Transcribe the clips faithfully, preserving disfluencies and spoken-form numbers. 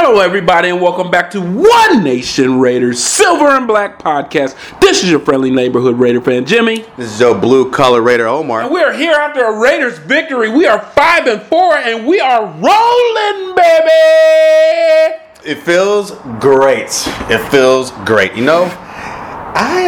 Hello, everybody, and welcome back to One Nation Raiders Silver and Black Podcast. This is your friendly neighborhood Raider fan, Jimmy. This is your blue collar Raider, Omar. And we are here after a Raiders victory. We are five and four, and we are rolling, baby. It feels great. It feels great. You know, I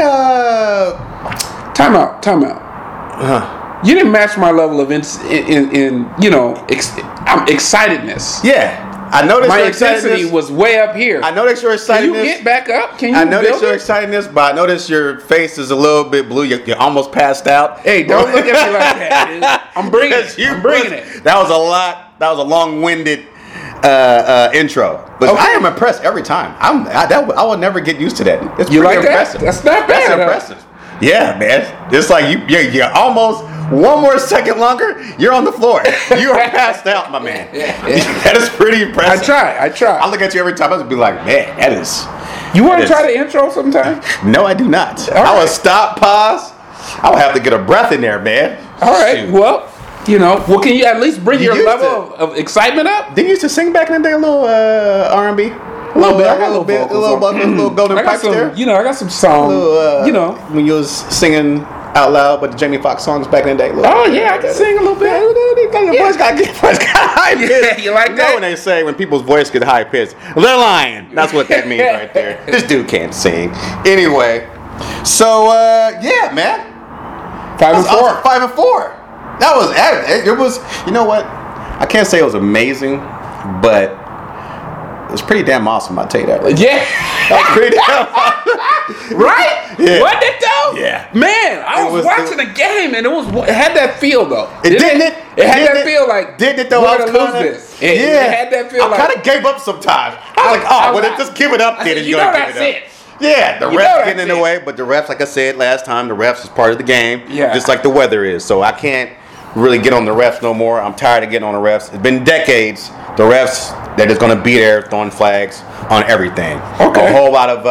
uh, time out, time out. Huh. You didn't match my level of in, in, in you know, ex, um, excitedness. Yeah. I noticed my your intensity was way up here. I noticed your excitedness. Can you get back up? Can you I noticed your it? excitedness, but I noticed your face is a little bit blue. You're, you're almost passed out. Hey, don't look at me like that, dude. I'm bringing it. I'm bringing it. That was a lot. That was a long-winded uh, uh, intro. But okay. I am impressed every time. I'm. I, that, I will never get used to that. It's you pretty like impressive. That? That's not bad. That's impressive. Huh? Yeah, man. It's like you. You're, you're almost. One more second longer, you're on the floor. You are passed out, my man. That is pretty impressive. I try. I try. I look at you every time. I just be like, man, that is. You want to try the intro sometime? No, I do not. All I right. will stop, pause. I will have to get a breath in there, man. All right. Shoot. Well, you know, well, can you at least bring you your level of, of excitement up? Didn't you used to sing back in the day a little uh, R and B? A little bit, I got a little bit, a little, little, little, little golden pipes there. You know, I got some songs. Little, uh, you know, when you was singing out loud, but the Jamie Foxx songs back in the day. Oh yeah, I can sing a little bit. Your yeah. voice got, voice got high pitched. Yeah, you like you that? know when they say when people's voice get high pitched, they're lying. That's what that means right there. This dude can't sing. Anyway, so uh, yeah, man, five and four. Five and four. That was it. It was. You know what? I can't say it was amazing, but. It was pretty damn awesome, I'll tell you that. Right? Yeah. That was pretty damn awesome. Right? Yeah. Wasn't it though? Yeah. Man, I was, was watching the game and it was it had that feel though. It didn't it? It had didn't that it? feel like didn't it though? We're I was gonna kinda, lose this. It, yeah. It had that feel I like I kind of gave up sometimes. I was like, oh, well, like, just give it up then and you're gonna know give that's it up. it. Yeah, the you refs getting in the way, but the refs, like I said last time, the refs is part of the game. Yeah. Just like the weather is. So I can't really get on the refs no more. I'm tired of getting on the refs. It's been decades. The refs, they're just going to be there throwing flags on everything. Okay. A whole lot of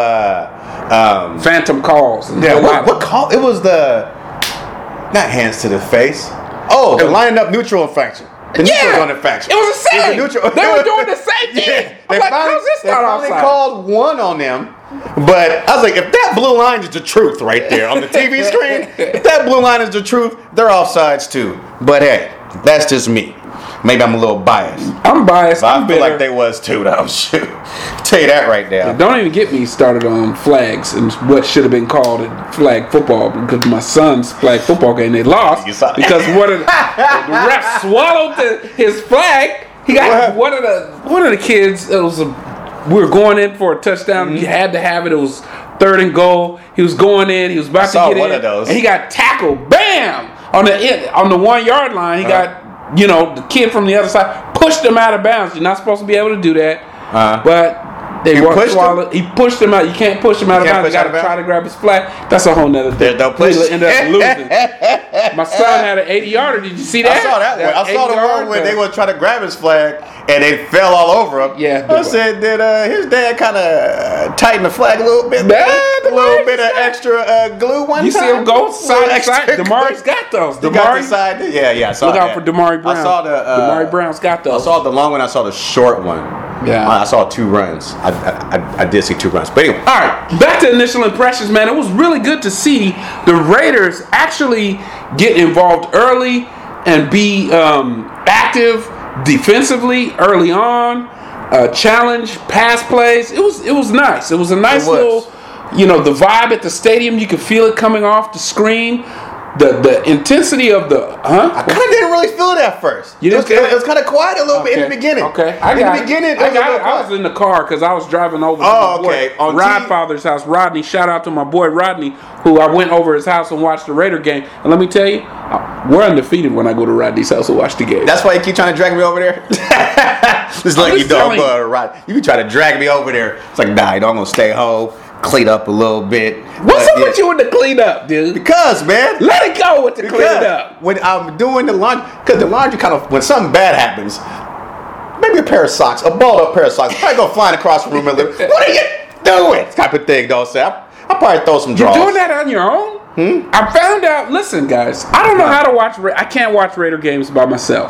uh, um, phantom calls. Yeah, what, what call? It was the not hands to the face. Oh, the lining up neutral infraction. The yeah, neutral infraction. It was the same. It was neutral. They were doing the same thing. Yeah, I'm they like, finally, how's this they not finally offside? called one on them. But I was like, if that blue line is the truth right there on the T V screen, if that blue line is the truth, they're offsides too. But hey, that's just me. Maybe I'm a little biased. I'm biased. But I'm I feel bitter. like they was too, though. Shoot. Tell you that right now. Don't even get me started on flags and what should have been called at flag football, because my son's flag football game, they lost because one of the, the refs swallowed the, his flag. He got one of the one of the kids. It was a, we were going in for a touchdown. Mm-hmm. You had to have it. It was third and goal. He was going in. He was about I to saw get one in, of those. and he got tackled. Bam! On the end, on the one yard line. He uh-huh. got, you know, the kid from the other side pushed him out of bounds. You're not supposed to be able to do that, uh-huh. but. They you pushed him? He pushed him out. You can't push him out of bounds. You got to try to grab his flag. That's a whole nother thing. There's no push. He ended up losing. My son had an eighty-yarder. Did you see that? I saw that, that one. I saw the one where they were trying to grab his flag and they fell all over him. Yeah. I said, did uh, his dad kind of tighten the flag a little bit? Man, a little bit of extra uh, glue one you time? You see him go side to side? Damari's got those. Damari got the side. Yeah, yeah. I saw Look that. out for Damari Brown. I saw the uh, Damari Brown's got those. I saw the long one. I saw the short one. Yeah. I saw two runs. I, I, I did see two runs. But anyway. All right. Back to initial impressions, man. It was really good to see the Raiders actually get involved early and be um, active defensively early on. Uh, challenge, pass plays. It was it was nice. It was a nice was. little, you know, the vibe at the stadium. You could feel it coming off the screen. The the intensity of the huh? I kind of didn't really feel it at first. You didn't it was, feel it? It was kind of quiet a little okay. bit in the beginning. Okay, I in got the beginning. It. I got it. I was in the car because I was driving over to oh, my okay. boy On Rodfather's T- house. Rodney, shout out to my boy Rodney, who I went over his house and watched the Raider game. And let me tell you, we're undefeated when I go to Rodney's house and watch the game. That's why you keep trying to drag me over there. Just like you know, uh, Rod. You try to drag me over there. It's like, nah, you know, I'm gonna stay home. Clean up a little bit. What's up yeah. with you with the clean up, dude? Because, man. Let it go with the because clean up. When I'm doing the laundry, because the laundry kind of, when something bad happens, maybe a pair of socks, a balled up pair of socks, probably go flying across the room and live. What are you doing? Type of thing, don't say. I, I'll probably throw some drawers. You're doing that on your own? Hmm? I found out, listen, guys, I don't know how to watch, I can't watch Raider games by myself.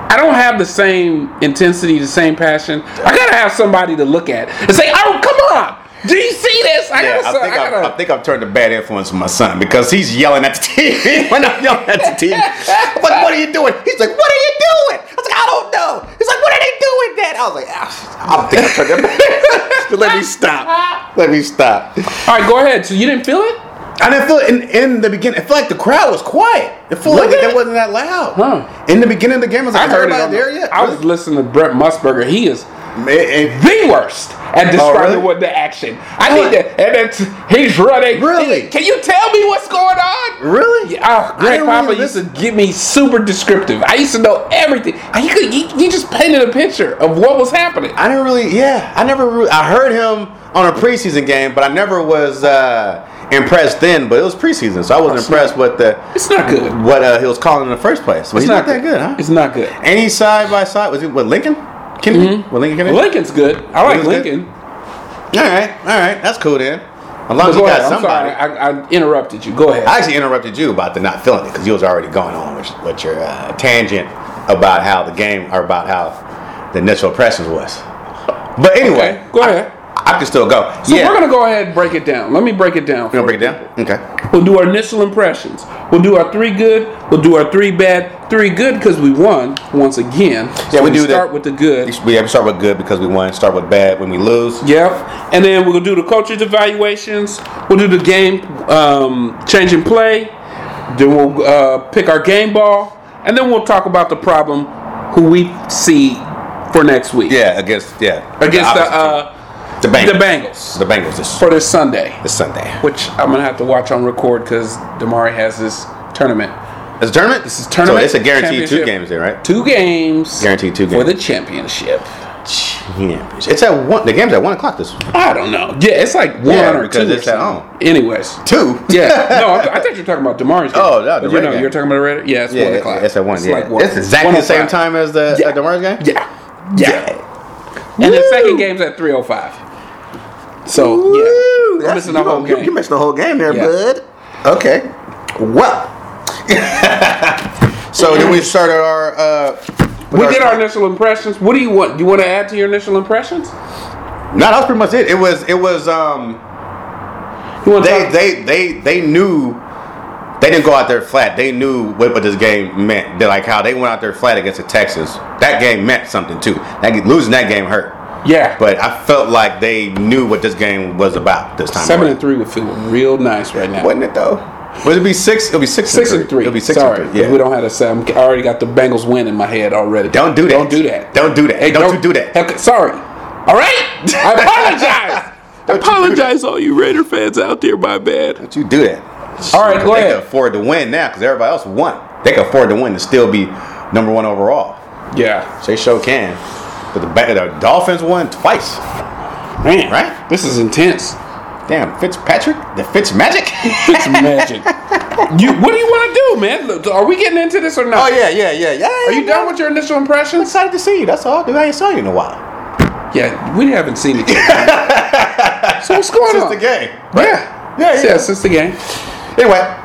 I don't have the same intensity, the same passion. I gotta have somebody to look at and say, "Oh, come on, do you see this?" I yeah, gotta. I think I, gotta, I, I think I've turned a bad influence on my son because he's yelling at the T V when I'm yelling at the T V. I'm like, "What are you doing?" He's like, "What are you doing?" I was like, "I don't know." He's like, "What are they doing, Dad?" I was like, ah, "I think I turned it bad." Let me stop. Let me stop. All right, go ahead. So you didn't feel it? I didn't feel it in, in the beginning. It felt like the crowd was quiet. It felt like it wasn't that loud. Huh. In the beginning of the game, I was like, I heard it. everybody On there the, yet? I Really? was listening to Brett Musburger. He is It- it- the worst at describing really? what the action. I What? need that. And it's, he's running. Really? Can you tell me what's going on? Really? Yeah, oh, I Greg didn't Papa really used to give me super descriptive. I used to know everything. He could. He, he just painted a picture of what was happening. I didn't really, yeah. I never really, I heard him on a preseason game, but I never was uh, impressed then. But it was preseason, so I wasn't It's impressed with the It's not good. what uh, he was calling in the first place. But It's he's not, that good, huh? It's not good. Any side by side, was it with Lincoln? Kennedy? Mm-hmm. With Lincoln Kennedy? Lincoln's good. I like Lincoln's good? Lincoln. All right, all right, that's cool then. As long But as you go got ahead. I'm somebody. sorry. I, I interrupted you. Go ahead. I actually interrupted you about the not feeling it because you was already going on with, with your uh, tangent about how the game or about how the initial impressions was. But anyway, Okay, go ahead. I, I can still go. So yeah, we're gonna go ahead and break it down. Let me break it down. You gonna for break it down? Okay. We'll do our initial impressions. We'll do our three good. We'll do our three bad. Three good because we won once again. So Yeah, we we do start that. with the good. We have to start with good because we won. Start with bad when we lose. Yep. And then we'll do the coaches evaluations. We'll do the game um, change and play. Then we'll uh, pick our game ball, and then we'll talk about the problem who we see for next week. Yeah, against yeah Against the opposite uh, team. the Bengals. the Bengals The Bengals this, for this Sunday, this Sunday. which I'm gonna have to watch on record because Damari has this tournament. It's a tournament. This is tournament. So it's a guaranteed two championship. games there, right? Two games. Guaranteed two for games. the championship. Yeah. It's at one. The game's at one o'clock this. I don't know. Yeah, it's like one Yeah, or because two or it's at something. home. Anyways. Two. Yeah. No, I, I thought you were talking about Damari's game. Oh, no, the But you Raider know, game. you're talking about the Raider? Yeah, it's Yeah, one o'clock. it's at one. It's yeah, like one. it's exactly one the same oh five. time as the Yeah. uh, Damar's game. Yeah. Yeah. And the second game's at three oh five. So, Woo, yeah. I'm that's- missing the you whole know, you- game. You missed the whole game there, Yeah. bud. Okay. Well. So then we started our. Uh, with We did our initial impressions. What do you want? Do you want to add to your initial impressions? No, that was pretty much it. It was. It was. Um. You want to They. talk? They. They. They knew. They didn't go out there flat. They knew what, what this game meant. They like how they went out there flat against the Texans. That game meant something too. That losing that game hurt. Yeah. But I felt like they knew what this game was about this time. Seven around. and three would feel real nice right now. Wasn't it though? Would it be six? It'll be six. Six and and three. three. It'll be six Sorry, and three. Yeah. we don't have a seven. I already got the Bengals win in my head already. Don't do that. Don't do that. Don't do that. Hey, don't, you do that. Okay, sorry. All right. I apologize. Don't you do apologize, all you Raider fans out there. My bad. Don't you do that. All right, go they ahead. can afford to win now because everybody else won. They can afford to win and still be number one overall. Yeah, So they sure can. But the, ba- the Dolphins won twice. man. Right? This is intense. Damn, Fitzpatrick? The Fitz magic? It's magic. You. What do you want to do, man? Look, are we getting into this or Oh, not? yeah, yeah, yeah. yeah Are you done with your initial I'm impressions? excited to see you. That's all. Dude, I ain't saw you in a while. Yeah, we haven't seen each other. So what's going Since on? the game. Yeah. Yeah, yeah. Yeah, since the game. Anyway.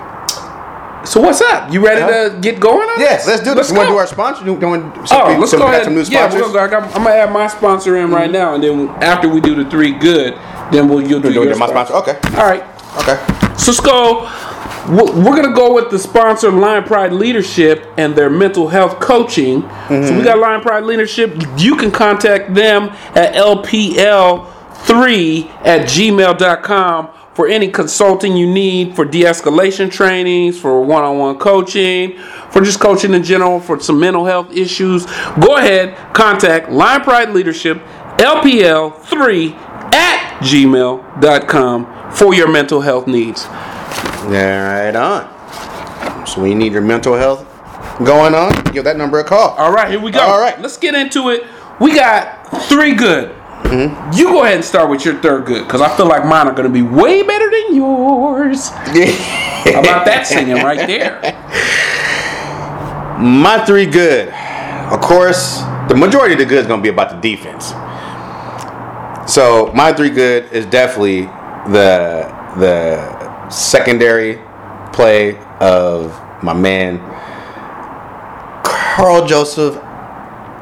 So what's up? You ready Uh-huh. to get going on Yes, this? let's do this. Let's You want to go. do our sponsor? You want Oh, let's go got ahead. some new Yeah, sponsors? we'll go. I got, I'm gonna add my sponsor in right now, and then after we do the three good, then we'll you'll do Do your my sponsor. Okay. All right. Okay. So let's go. We're we're gonna go with the sponsor, Lion Pride Leadership, and their mental health coaching. So we got Lion Pride Leadership. You can contact them at L P L three at gmail dot com for any consulting you need, for de-escalation trainings, for one-on-one coaching, for just coaching in general, for some mental health issues. Go ahead, contact Lion Pride Leadership, L P L three at gmail dot com for your mental health needs. Yeah, right on. So when you need your mental health going on, give that number a call. All right, here we go. All right. Let's get into it. We got three good. Mm-hmm. You go ahead and start with your third good, because I feel like mine are going to be way better than yours. How about that singing right there? My three good. Of course, the majority of the good is going to be about the defense. So my three good is definitely the the secondary play of my man Carl Joseph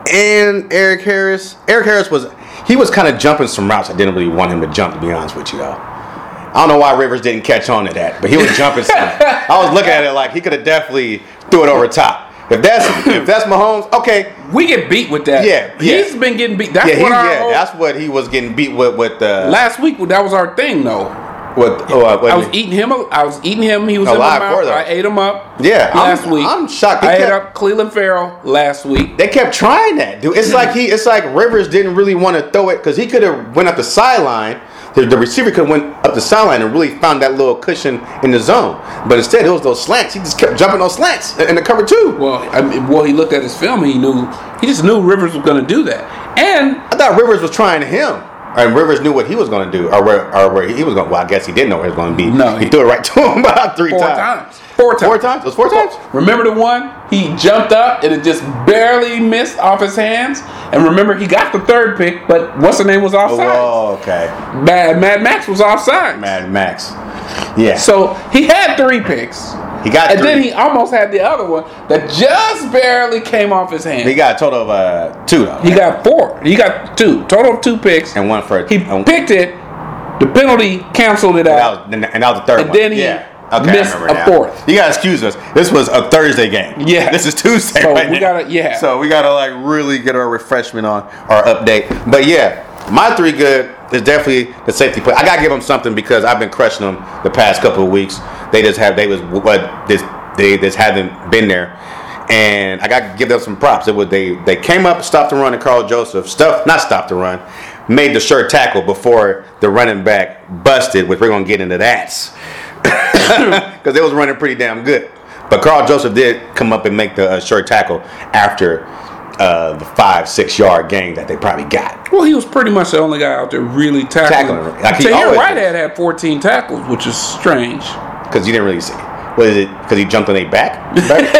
and Eric Harris. Eric Harris was he was kind of jumping some routes I didn't really want him to jump, to be honest with you, though. I don't know why Rivers didn't catch on to that, but he was jumping some. I was looking at it like he could have definitely threw it over top. If that's if that's Mahomes, okay, we get beat with that. Yeah, yeah. He's been getting beat. That's yeah, he, what our yeah, whole, that's what he was getting beat with. With uh, last week, that was our thing, though. With, oh, uh, I was eating him. I was eating him. He was Alive in my mouth. for I ate him up. Yeah, last I'm, week. I'm shocked. They I kept, ate up Cleveland Farrell last week. They kept trying that, dude. It's like he. It's like Rivers didn't really want to throw it because he could have went up the sideline. The, the receiver could have went up the sideline and really found that little cushion in the zone. But instead, it was those slants. He just kept jumping those slants in the cover two. Well, I mean, well, he looked at his film and he knew. He just knew Rivers was going to do that. And I thought Rivers was trying him. And Rivers knew what he was going to do, or where, or where he was going. Well, I guess he didn't know where he was going to be. No, he, he threw it right to him about three four times. times. Four times. Four times. It was four times. Remember the one he jumped up and it just barely missed off his hands. And remember he got the third pick, but what's the name was offside. Oh, okay. Mad Mad Max was offside. Mad Max. Yeah. So he had three picks. He got and three. then he almost had the other one that just barely came off his hand. He got a total of uh, two though. He got four. He got two. Total of two picks. And one for He um, picked it. The penalty canceled it and out. that was, and that was the third And one. then he yeah. Okay, missed I remember a now. fourth. You gotta excuse us. This was a Thursday game. Yeah. This is Tuesday. So right we now. gotta- yeah. So we gotta like really get our refreshment on our update. But yeah, my three good is definitely the safety play. I gotta give them something because I've been crushing them the past couple of weeks. They just have they was what this they just haven't been there. And I got to give them some props. It was they they came up, stopped the run, and Carl Joseph stuff not stopped the run, made the sure tackle before the running back busted. Which we're gonna get into that because it was running pretty damn good. But Carl Joseph did come up and make the uh, sure tackle after uh, the five six yard gain that they probably got. Well, he was pretty much the only guy out there really tackling. Tackling. Like he Tahir always Whitehead had fourteen tackles, which is strange. Because you didn't really see. Was it because he jumped on their back?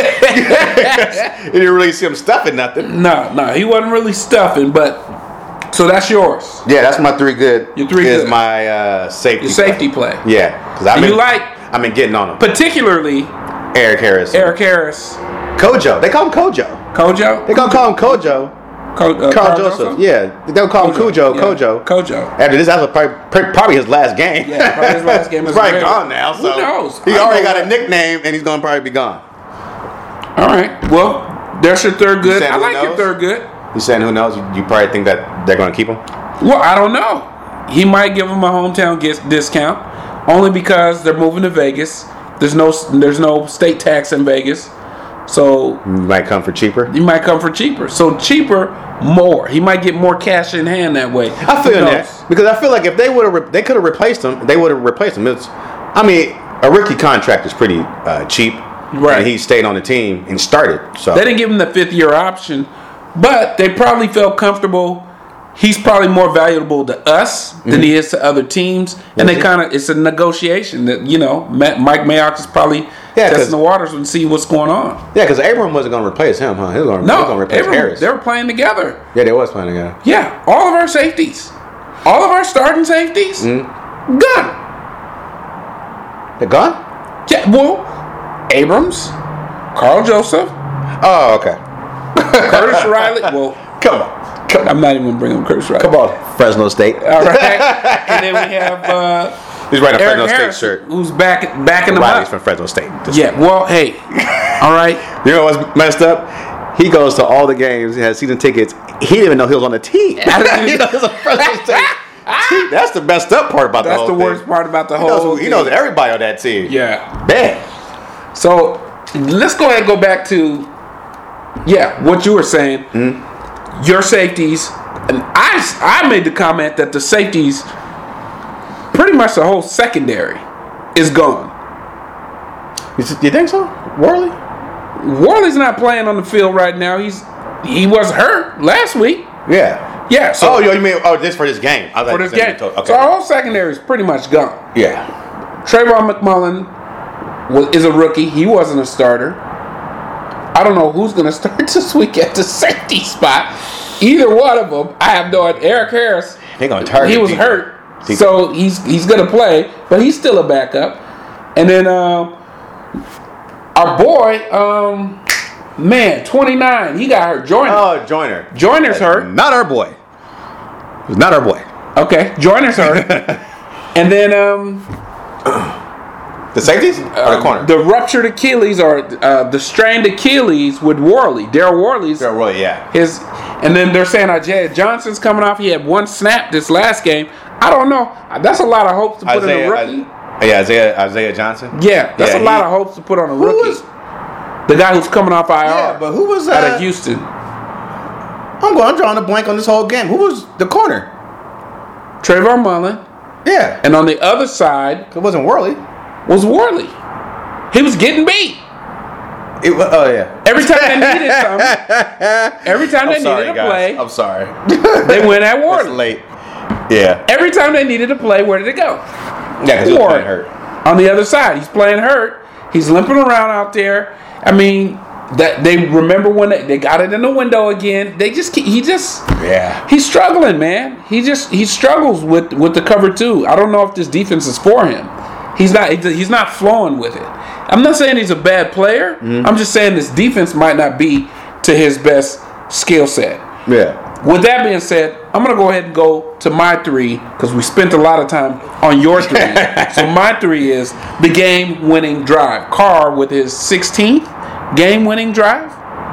You didn't really see him stuffing nothing. No, no, he wasn't really stuffing. But so that's yours. Yeah, that's my three good. Your three is good. my uh, safety. Your safety play. play. Yeah, because I've And been you like I've been getting on him. particularly Eric Harris. Eric Harris, Kojo. They call him Kojo. Kojo. They gonna call him Kojo. Co- uh, Carl Joseph. Yeah, they'll call him Kojo. Yeah. Kojo. Kojo. After this, that's probably, probably his last game. Yeah, probably his last game. He's as probably a gone Raider. now. So Who knows? He I already know got a that. nickname, and he's gonna probably be gone. All right. Well, there's your third good. said I who like your knows? third good. You saying who knows? You, you probably think that they're gonna keep him. Well, I don't know. He might give him a hometown gis- discount, only because they're moving to Vegas. There's no there's no state tax in Vegas, so He might come for cheaper. he might come for cheaper. So cheaper, more. He might get more cash in hand that way. I feel Who that knows? because I feel like if they would have, re- they could have replaced him. They would have replaced him. It's, I mean, a rookie contract is pretty uh, cheap, Right. And he stayed on the team and started. So They didn't give him the fifth year option, but they probably felt comfortable. He's probably more valuable to us than he is to other teams, and Is they he? kind of it's a negotiation that you know Ma- Mike Mayock is probably Yeah, 'cause- testing the waters and see what's going on. yeah, because Abram wasn't going to replace him, huh? He was going No, to replace everyone- Harris. they were playing together. Yeah, they was playing together. Yeah, all of our safeties, all of our starting safeties, Mm-hmm. gone. They're gone. Yeah, well, Abrams, Carl Joseph, Oh, okay. Curtis Riley. Well, Come on, come, I'm not even gonna bring up Curtis Riley. come on, Fresno State. All right, and then we have uh, He's wearing a Eric Fresno Harris, State shirt. who's back backing him Riley's up. from Fresno State. Just- Yeah, well, hey, all right. You know what's messed up? He goes to all the games. He has season tickets. He didn't even know he was on the team. I didn't He even- knows a Fresno State team. That's the messed up part about the That's whole the thing. worst part about the He knows, whole. who- he knows thing. everybody on that team. Yeah. Man. So let's go ahead and go back to, yeah, what you were saying. Hmm? Your safeties, and I, I made the comment that the safeties, pretty much the whole secondary, is gone. You, s- you think so? Worley? Worley's not playing on the field right now. He's he was hurt last week. Yeah. Yeah. So oh, yo, you mean oh this for this game? I for thought this you said game, you told- Okay. so our whole secondary is pretty much gone. yeah. Trayvon McMullen was, is a rookie. He wasn't a starter. I don't know who's going to start this week at the safety spot. Either one of them, I have no idea. Eric Harris, They're gonna target. he was people. hurt, People. so he's he's going to play, but he's still a backup. And then um, our boy, um, man, twenty-nine. He got hurt. Joyner. Oh, Joyner. Joyner's hurt. Not our boy. Not our boy. Okay, Joyner's hurt. And then um, the safeties or the corner? The ruptured Achilles or uh, the strained Achilles with Worley. Daryl Worley's. Daryl Worley, yeah. His, and then they're saying Isaiah Johnson's coming off. He had one snap this last game. I don't know. That's a lot of hopes to put Isaiah, in a rookie. I, yeah, Isaiah Isaiah Johnson. Yeah, that's yeah, a lot he, of hopes to put on a rookie. Was, the guy who's coming off I R. Yeah, but who was uh, out of Houston? I'm going. I'm drawing a blank on this whole game. Who was the corner? Trayvon Mullen. Yeah, and on the other side, it wasn't Worley. Was Worley? He was getting beat. It was, oh yeah. Every time they needed something, every time they sorry, needed a guys. play, I'm sorry. They went at Worley. It's late. Yeah. Every time they needed a play, where did it go? Yeah, because he was playing hurt. On the other side, he's playing hurt. He's limping around out there. I mean, that they remember when they, they got it in the window again. They just he just yeah. He's struggling, man. He just he struggles with with the cover two. I don't know if this defense is for him. He's not he's not flowing with it. I'm not saying he's a bad player. Mm-hmm. I'm just saying this defense might not be to his best skill set. Yeah. With that being said, I'm going to go ahead and go to my three because we spent a lot of time on your three. So my three is the game-winning drive. Carr with his sixteenth game-winning drive.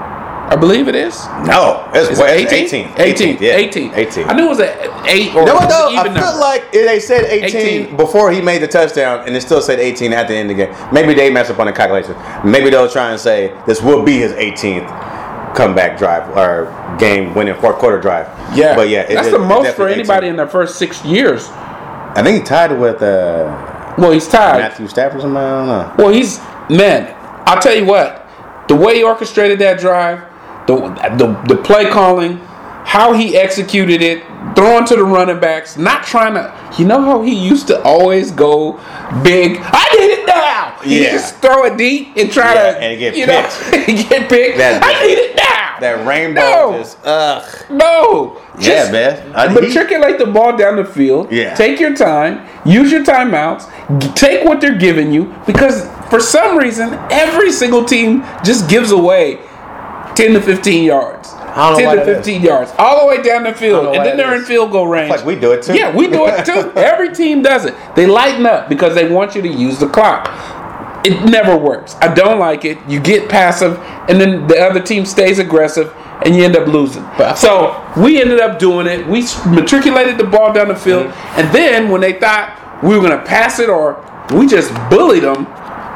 I believe it is. No, it's, it's well, eighteen. eighteen. eighteen. Yeah. eighteen. eighteen. I knew it was an eight or you know what, though? even I feel number. like they said eighteen, eighteen before he made the touchdown, and it still said eighteen at the end of the game. Maybe they messed up on the calculation. Maybe they'll try and say this will be his eighteenth comeback drive or game-winning fourth quarter drive. Yeah, but yeah, it, that's it, the most for eighteen. anybody in their first six years. I think he tied with uh, well, he's tied Matthew Stafford or something. I don't know. Well, he's man. I'll tell you what, the way he orchestrated that drive. The, the the play calling, how he executed it, throwing to the running backs, not trying to. You know how he used to always go big. I need it now. He Yeah. just throw it deep and try yeah, to and get you picked. know get picked. That, I need it now. That rainbow no. just ugh. No. Yeah, Just man. I, matriculate the ball down the field. Yeah. Take your time. Use your timeouts. G- take what they're giving you because for some reason every single team just gives away ten to fifteen yards. ten to fifteen yards. All the way down the field. And then they're in field goal range. Like we do it too. Yeah, we do it too. Every team does it. They lighten up because they want you to use the clock. It never works. I don't like it. You get passive, and then the other team stays aggressive, and you end up losing. So we ended up doing it. We matriculated the ball down the field, mm-hmm. and then when they thought we were going to pass it or we just bullied them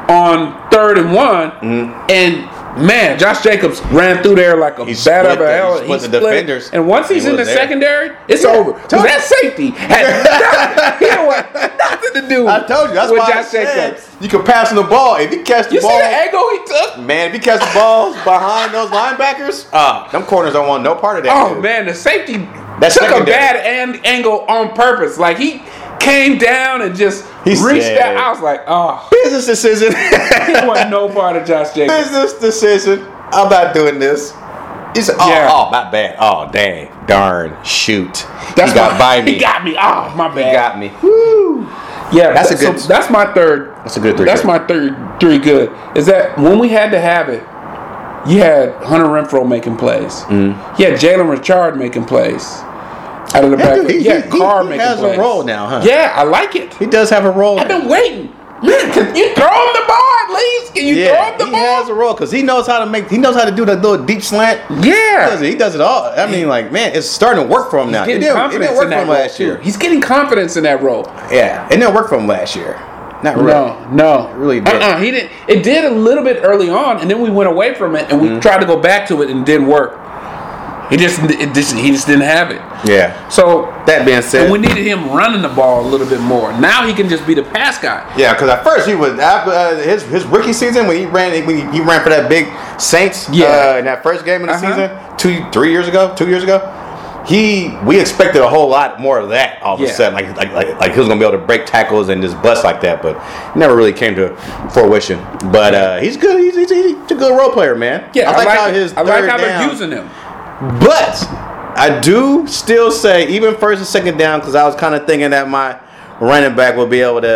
on third and one, mm-hmm. and man, Josh Jacobs ran through there like a he bat of a the, hell. He split he the split. defenders. And once he's he in the there. secondary, it's yeah. over. Because that safety had nothing, he had nothing to do I told you. That's with why Josh I said Jacobs. You can pass him the ball. If he catch the you ball. You see the angle he took? Man, if he catch the balls behind those linebackers, uh, them corners don't want no part of that. Oh, dude. man, the safety That's took secondary. a bad an- angle on purpose. Like, he came down and just he reached said, out. I was like, oh. Business decision. He wasn't no part of Josh Jacobs. Business decision. I'm not doing this. He said, oh, yeah. oh, not bad. Oh, dang. Darn. Shoot. That's he got my, by me. He got me. Oh, my bad. He got me. Woo. Yeah, that's that, a good. So that's my third. That's a good three. That's good. my third three good. Is that when we had to have it, you had Hunter Renfrow making plays. Mm. You had Jalen Richard making plays out of the yeah, back. Dude, he, yeah, he, Carr he making has plays. a role now, huh? Yeah, I like it. He does have a role. I've now. been waiting. Man, can you throw him the ball at least? Can you yeah, throw him the he ball? He has a role because he knows how to make. He knows how to do that little deep slant. Yeah, he does, it, he does it all. I mean, like, man, it's starting to work for him now. He's It getting didn't, it confidence didn't work in for that him role last too. year. He's getting confidence in that role. Yeah, it didn't work for him last year. Not really. No, no, it really did. Uh-uh, he didn't. It did a little bit early on, and then we went away from it, and we mm-hmm. tried to go back to it, and it didn't work. He just, it just, he just didn't have it. Yeah. So that being said, and we needed him running the ball a little bit more. Now he can just be the pass guy. Yeah, because at first he was after uh, his his rookie season when he ran when he, he ran for that big Saints. Yeah. Uh, in that first game of the uh-huh. season, two three years ago, two years ago. He, we expected a whole lot more of that all of yeah. a sudden, like, like like like he was gonna be able to break tackles and just bust like that, but it never really came to fruition. But uh, he's good. He's, he's, he's a good role player, man. Yeah, I, I like, like how it. his I like third how down, they're using him. But I do still say, even first and second down, because I was kind of thinking that my running back will be able to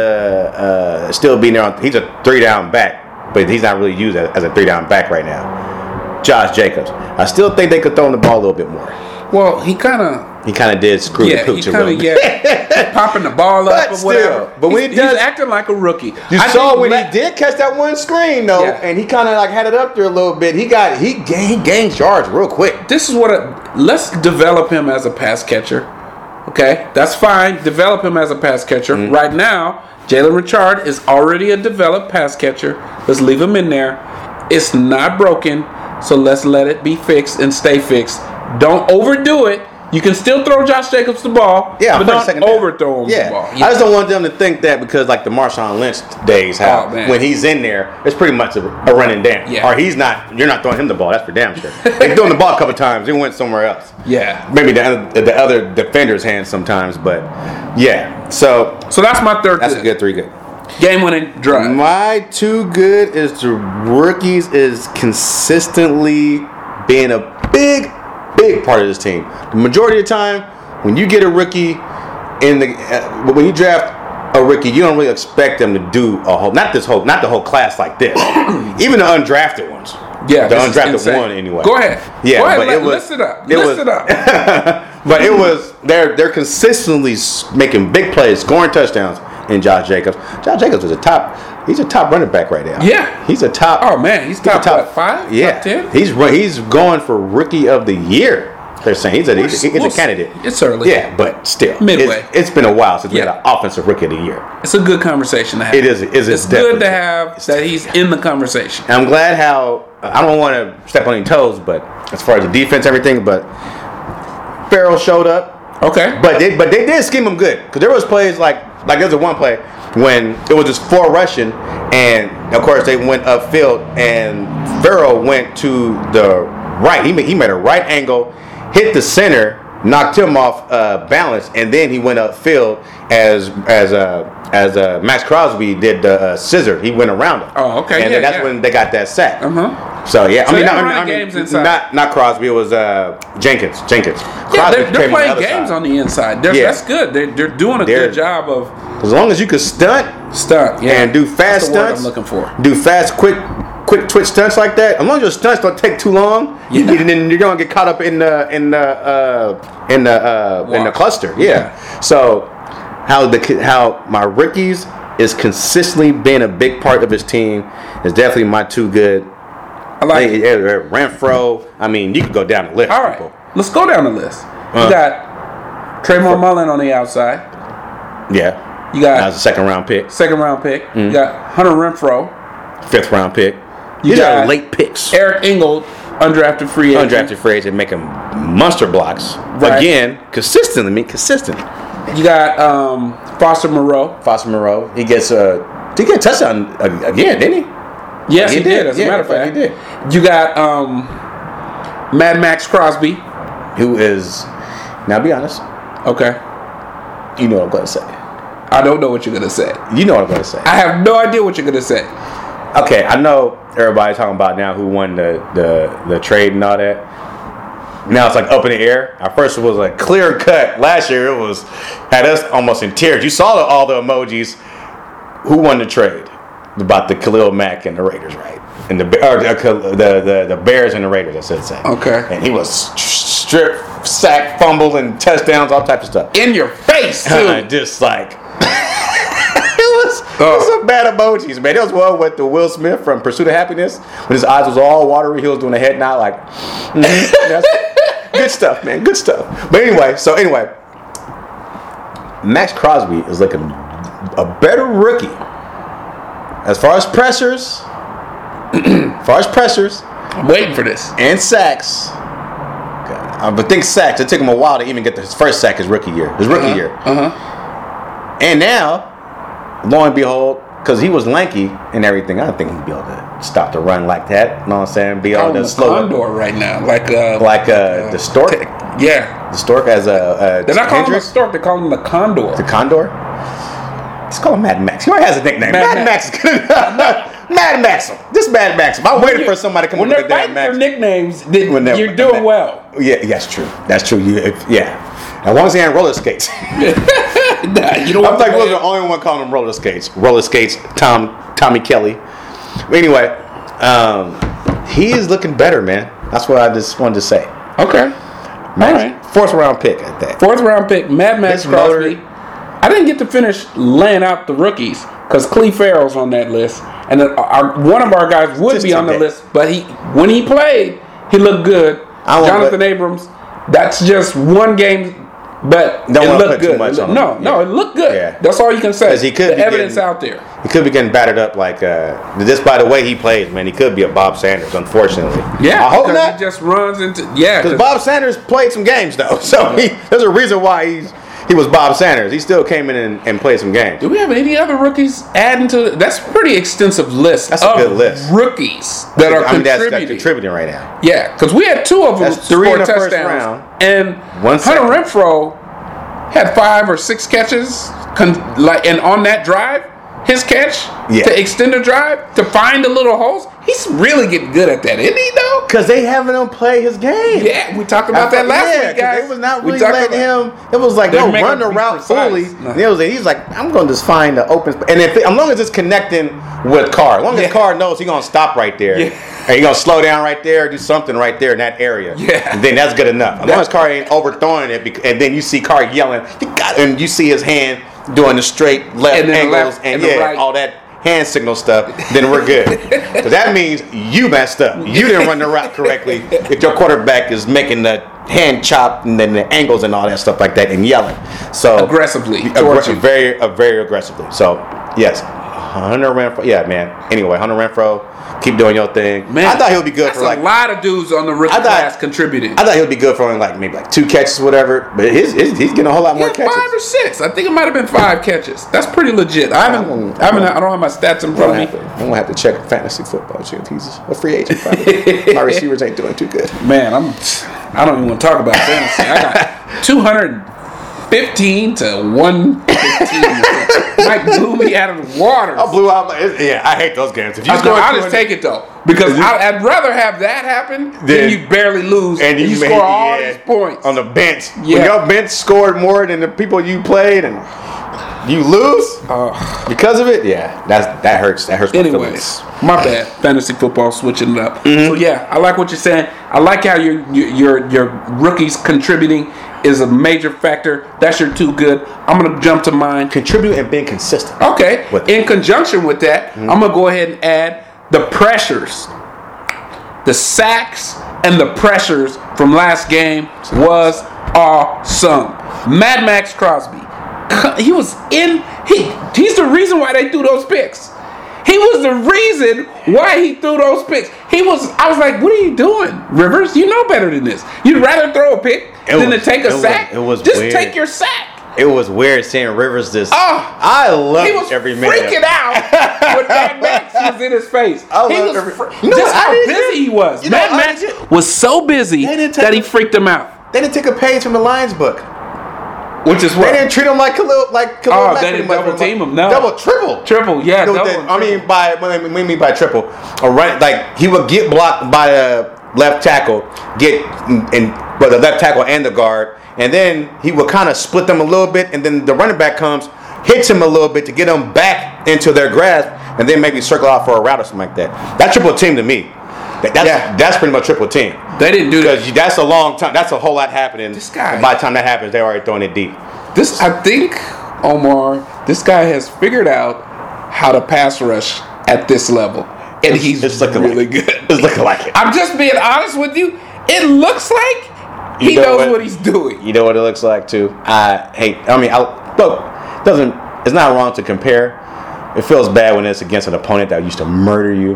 uh, still be there. On, he's a three down back, but he's not really used as, as a three down back right now. Josh Jacobs. I still think they could throw him the ball a little bit more. Well, he kind of he kind of did screw yeah, the pooch he a kinda, little bit. Yeah, popping the ball up But or whatever. still, but when he's, he does, he's acting like a rookie. You I saw think when let- he did catch that one screen though, Yeah. and he kind of like had it up there a little bit. He got he gained, he gained yards real quick. This is what a, let's develop him as a pass catcher. Okay, that's fine. Develop him as a pass catcher. Mm-hmm. Right now, Jalen Richard is already a developed pass catcher. Let's leave him in there. It's not broken, so let's let it be fixed and stay fixed. Don't overdo it. You can still throw Josh Jacobs the ball, Yeah, but first, don't second down. overthrow him yeah. the ball. I just don't want them to think that because like the Marshawn Lynch days, how Oh, man. when he's in there, it's pretty much a, a running down. Yeah. Or he's not. You're not throwing him the ball. That's for damn sure. They're throwing the ball a couple times. He went somewhere else. Yeah. Maybe the other, the other defender's hands sometimes, but yeah. So So that's my third. that's a good three good. game winning drive. My two good is the rookies is consistently being a big, big part of this team. The majority of the time, when you get a rookie in the, uh, when you draft a rookie, you don't really expect them to do a whole, not this whole, not the whole class like this. Even the undrafted ones. Yeah, the this is undrafted insane. one anyway. Go ahead. Yeah, Go ahead. but Let, it was, list it up. It list was, it up. but it was they're they're consistently making big plays, scoring touchdowns. In Josh Jacobs, Josh Jacobs is a top. He's a top running back right now. Yeah, he's a top. Oh man, he's top, he's a top what, five. Yeah, top ten. he's he's going for rookie of the year. They're saying he's a he's, a, he's We'll a see. candidate. It's early. Yeah, but still, Midway. It's, it's been a while since we Yeah. had an offensive rookie of the year. It's a good conversation to have. It is. It is It's definitely. good to have that he's in the conversation. And I'm glad how I don't want to step on any toes, but as far as the defense, everything, but Farrell showed up. Okay. But they but they did scheme him good because there was plays like like there's a one play when it was just four rushing and of course they went upfield and Farrell went to the right. He made, he made a right angle, hit the center, knocked him off uh, balance, and then he went upfield as as uh, as uh, Max Crosby did the uh, scissor. He went around him. Oh, okay, And yeah, then that's yeah. when they got that sack. Uh huh. So yeah, So I mean, they're not, I running mean, games inside. not not Crosby. It was uh, Jenkins. Jenkins. Yeah, Crosby they're, they're came playing on the other games side. on the inside. They're, Yeah. That's good. They're, they're doing a They're- good job of As long as you can stunt stunt. Yeah. and do fast That's the word stunts, I'm looking for. do fast, quick, quick twitch stunts like that. As long as your stunts don't take too long, Yeah. and then you're gonna get caught up in the in the uh, in the uh, in the Walk. cluster. Yeah. So how the how my rookies is consistently being a big part of his team is definitely my two good. I like Hey, it. hey, hey, Renfro. I mean, you could go down the list. All right. people. Let's go down the list. Uh. You got Trayvon Mullen on the outside. Yeah. You That got was a second round pick, second round pick. Mm-hmm. You got Hunter Renfro. fifth round pick. You These got are late picks. Eric Ingold, undrafted free agent. Undrafted free agent making monster blocks Right. again, consistently. I mean, consistent. You got um, Foster Moreau. Foster Moreau, he gets a he get a touchdown uh, again, didn't he? Yes, He he, did. did. As Yeah, a matter of I fact, thought he You got um, Mad Max Crosby. Who is now? Be honest, Okay. you know what I'm going to say. I don't know what you're gonna say. You know what I'm going to say. I have no idea what you're gonna say. Okay, I know everybody's talking about now who won the the the trade and all that. Now it's like up in the air. At first it was like clear cut. Last year it was had us almost in tears. You saw the, all the emojis. Who won the trade? About the Khalil Mack and the Raiders, right? And the or the, the the the Bears and the Raiders, I should say. Okay. And he was strip, sack, fumble, and touchdowns, all types of stuff. In your face, too. Just like it was, Oh. it was some bad emojis, man. There was one with the Will Smith from Pursuit of Happiness when his eyes was all watery. He was doing a head nod, like mhm. That's good stuff, man. Good stuff. But anyway, so anyway, Max Crosby is like a, a better rookie as far as pressures, as far as pressures I'm waiting for this. and sacks. I would think sacks. It took him a while to even get his first sack his rookie year. His rookie Uh-huh. year. Uh-huh. And now, lo and behold, because he was lanky and everything, I don't think he'd be able to stop the run like that. You know what I'm saying? Be Call able him to the slow Condor right now. Like uh like uh, the stork. Yeah. The stork as a, a They're not calling him the Hendrix? stork, they call him the condor. The condor. Let's call him Mad Max. He already has a nickname. Mad Mad, Max. Max is good enough. Mad Maxim. This Mad Maxim. I'm waiting you- for somebody to come When up they're with a damn fighting Max. for nicknames, then When they're- you're doing well. Yeah, yeah, that's true. That's true. You, if, yeah. As long as he ain't roller skates. Nah, you don't I'm want like, to was the only one calling him roller skates. Roller skates, Tom, Tommy Kelly. But anyway, um, he is looking better, man. That's what I just wanted to say. Okay. Max, All right. Fourth round pick at that. Fourth round pick, Mad Max This Crosby. motor- I didn't get to finish laying out the rookies because Cleve Farrell's on that list, and then our, one of our guys would Just be on the today. list. But he, when he played, he looked good. I won't Jonathan put- Abrams. That's just one game, but Don't it wanna looked put too good. much It on looked- no, him. no, Yeah. it looked good. Yeah. That's all you can say. 'Cause he could the be evidence getting- out there. He could be getting battered up like uh, just by the way he plays, man. He could be a Bob Sanders, unfortunately. Yeah, I hope because not. He just runs into yeah. Because 'cause- Bob Sanders played some games though, so he, there's a reason why he's he was Bob Sanders. He still came in and, and played some games. Do we have any other rookies adding to? That's a pretty extensive list. That's a of good list. Rookies that are I mean, that's, contributing. that's contributing right now. Yeah, because we had two of them That's three score in the first touchdowns, round. and One Hunter second. Renfro had five or six catches, con- like, and on that drive, his catch Yeah. to extend the drive to find the little holes. He's really getting good at that, isn't he? Though. Because they having him play his game. Yeah, we talked about I that thought- last yeah, week, guys. They was not We really talked letting about- him. It was like, They're no, making run the him be route precise. fully. No. And it was, he's like, I'm going to just find the open space. And if it, as long as it's connecting with Carr, as long as Yeah. Carr knows he's going to stop right there. Yeah. And he's going to slow down right there, do something right there in that area. Yeah. And then that's good enough. As long as Carr ain't overthrowing it, bec- and then you see Carr yelling, you got, and you see his hand doing the straight left And then the angles left and, and the yeah, right. all that hand signal stuff, then we're good. Because that means you messed up. You didn't run the route correctly. If your quarterback is making the hand chop and then the angles and all that stuff like that and yelling. So Aggressively Aggr- towards you. very, uh, very aggressively. So yes, Hunter Renfro. Yeah, man. Anyway, Hunter Renfro, keep doing your thing. Man, I thought he would be good that's for like. a lot of dudes on the rookie I thought- class contributing. I thought he would be good for only like maybe like two catches, or whatever. But his, his, he's getting a whole lot more Yeah, catches. five or six. I think it might have been five catches. That's pretty legit. I haven't. I haven't. I don't have my stats in I'm front gonna, of have me. to, I'm gonna have to check fantasy football. See if he's a free agent. Probably. My receivers ain't doing too good. Man, I'm. I don't even want to talk about fantasy. I got two hundred fifteen to one fifteen. Mike blew me out of the water. I blew out. My, yeah, I hate those games. If you I score will two just hundred take it though because I, I'd rather have that happen than Then- you barely lose and you, score made- all yeah, these points. on the bench, Yeah. when your bench scored more than the people you played, and you lose Uh, because of it, yeah, that's that hurts. That hurts. My Anyways, feelings. my bad. Fantasy football, switching it up. Mm-hmm. So yeah, I like what you're saying. I like how your your your, your rookies contributing is a major factor. That's your too good. I'm gonna jump to mine. contribute and being consistent. Okay. With- In conjunction with that, I'm gonna go ahead and add the pressures, the sacks, and the pressures from last game was awesome. Mad Max Crosby, he was in. He he's the reason why they threw those picks. He was the reason why he threw those picks. He was. I was like, "What are you doing, Rivers? You know better than this. You'd rather throw a pick It than was- to take a it was- sack. it was Just weird. take your sack." It was weird seeing Rivers just. Oh, I love he was every minute. freaking out when Mad Max was in his face. I he love was every- fr- You know just what I how did busy too? he was. You know Mad what I Max did? was so busy They didn't take that he a- freaked him out. They didn't take a page from the Lions book. Which is They what? didn't treat him like Khalil, like Khalil Oh, Mack they pretty didn't much. double team him, no. double, triple. Triple, yeah. No, double that- and I triple. mean, by what I mean by triple, a right, like he would get blocked by the left tackle, get and but the left tackle and the guard, and then he would kind of split them a little bit, and then the running back comes, hits him a little bit to get them back into their grasp, and then maybe circle out for a route or something like that. That triple team to me, that, that's Yeah. that's pretty much triple team. They didn't do that. Because that's a long time. That's a whole lot happening. This guy- By the time that happens, they're already throwing it deep. This, I think, Omar, this guy has figured out how to pass rush at this level, and It's- he's it's looking really like it. good. It's looking like it. I'm just being honest with you. It looks like he You know knows what? what he's doing. You know what it looks like too. I hate. I mean, I look. Doesn't. It's not wrong to compare. It feels bad when it's against an opponent that used to murder you.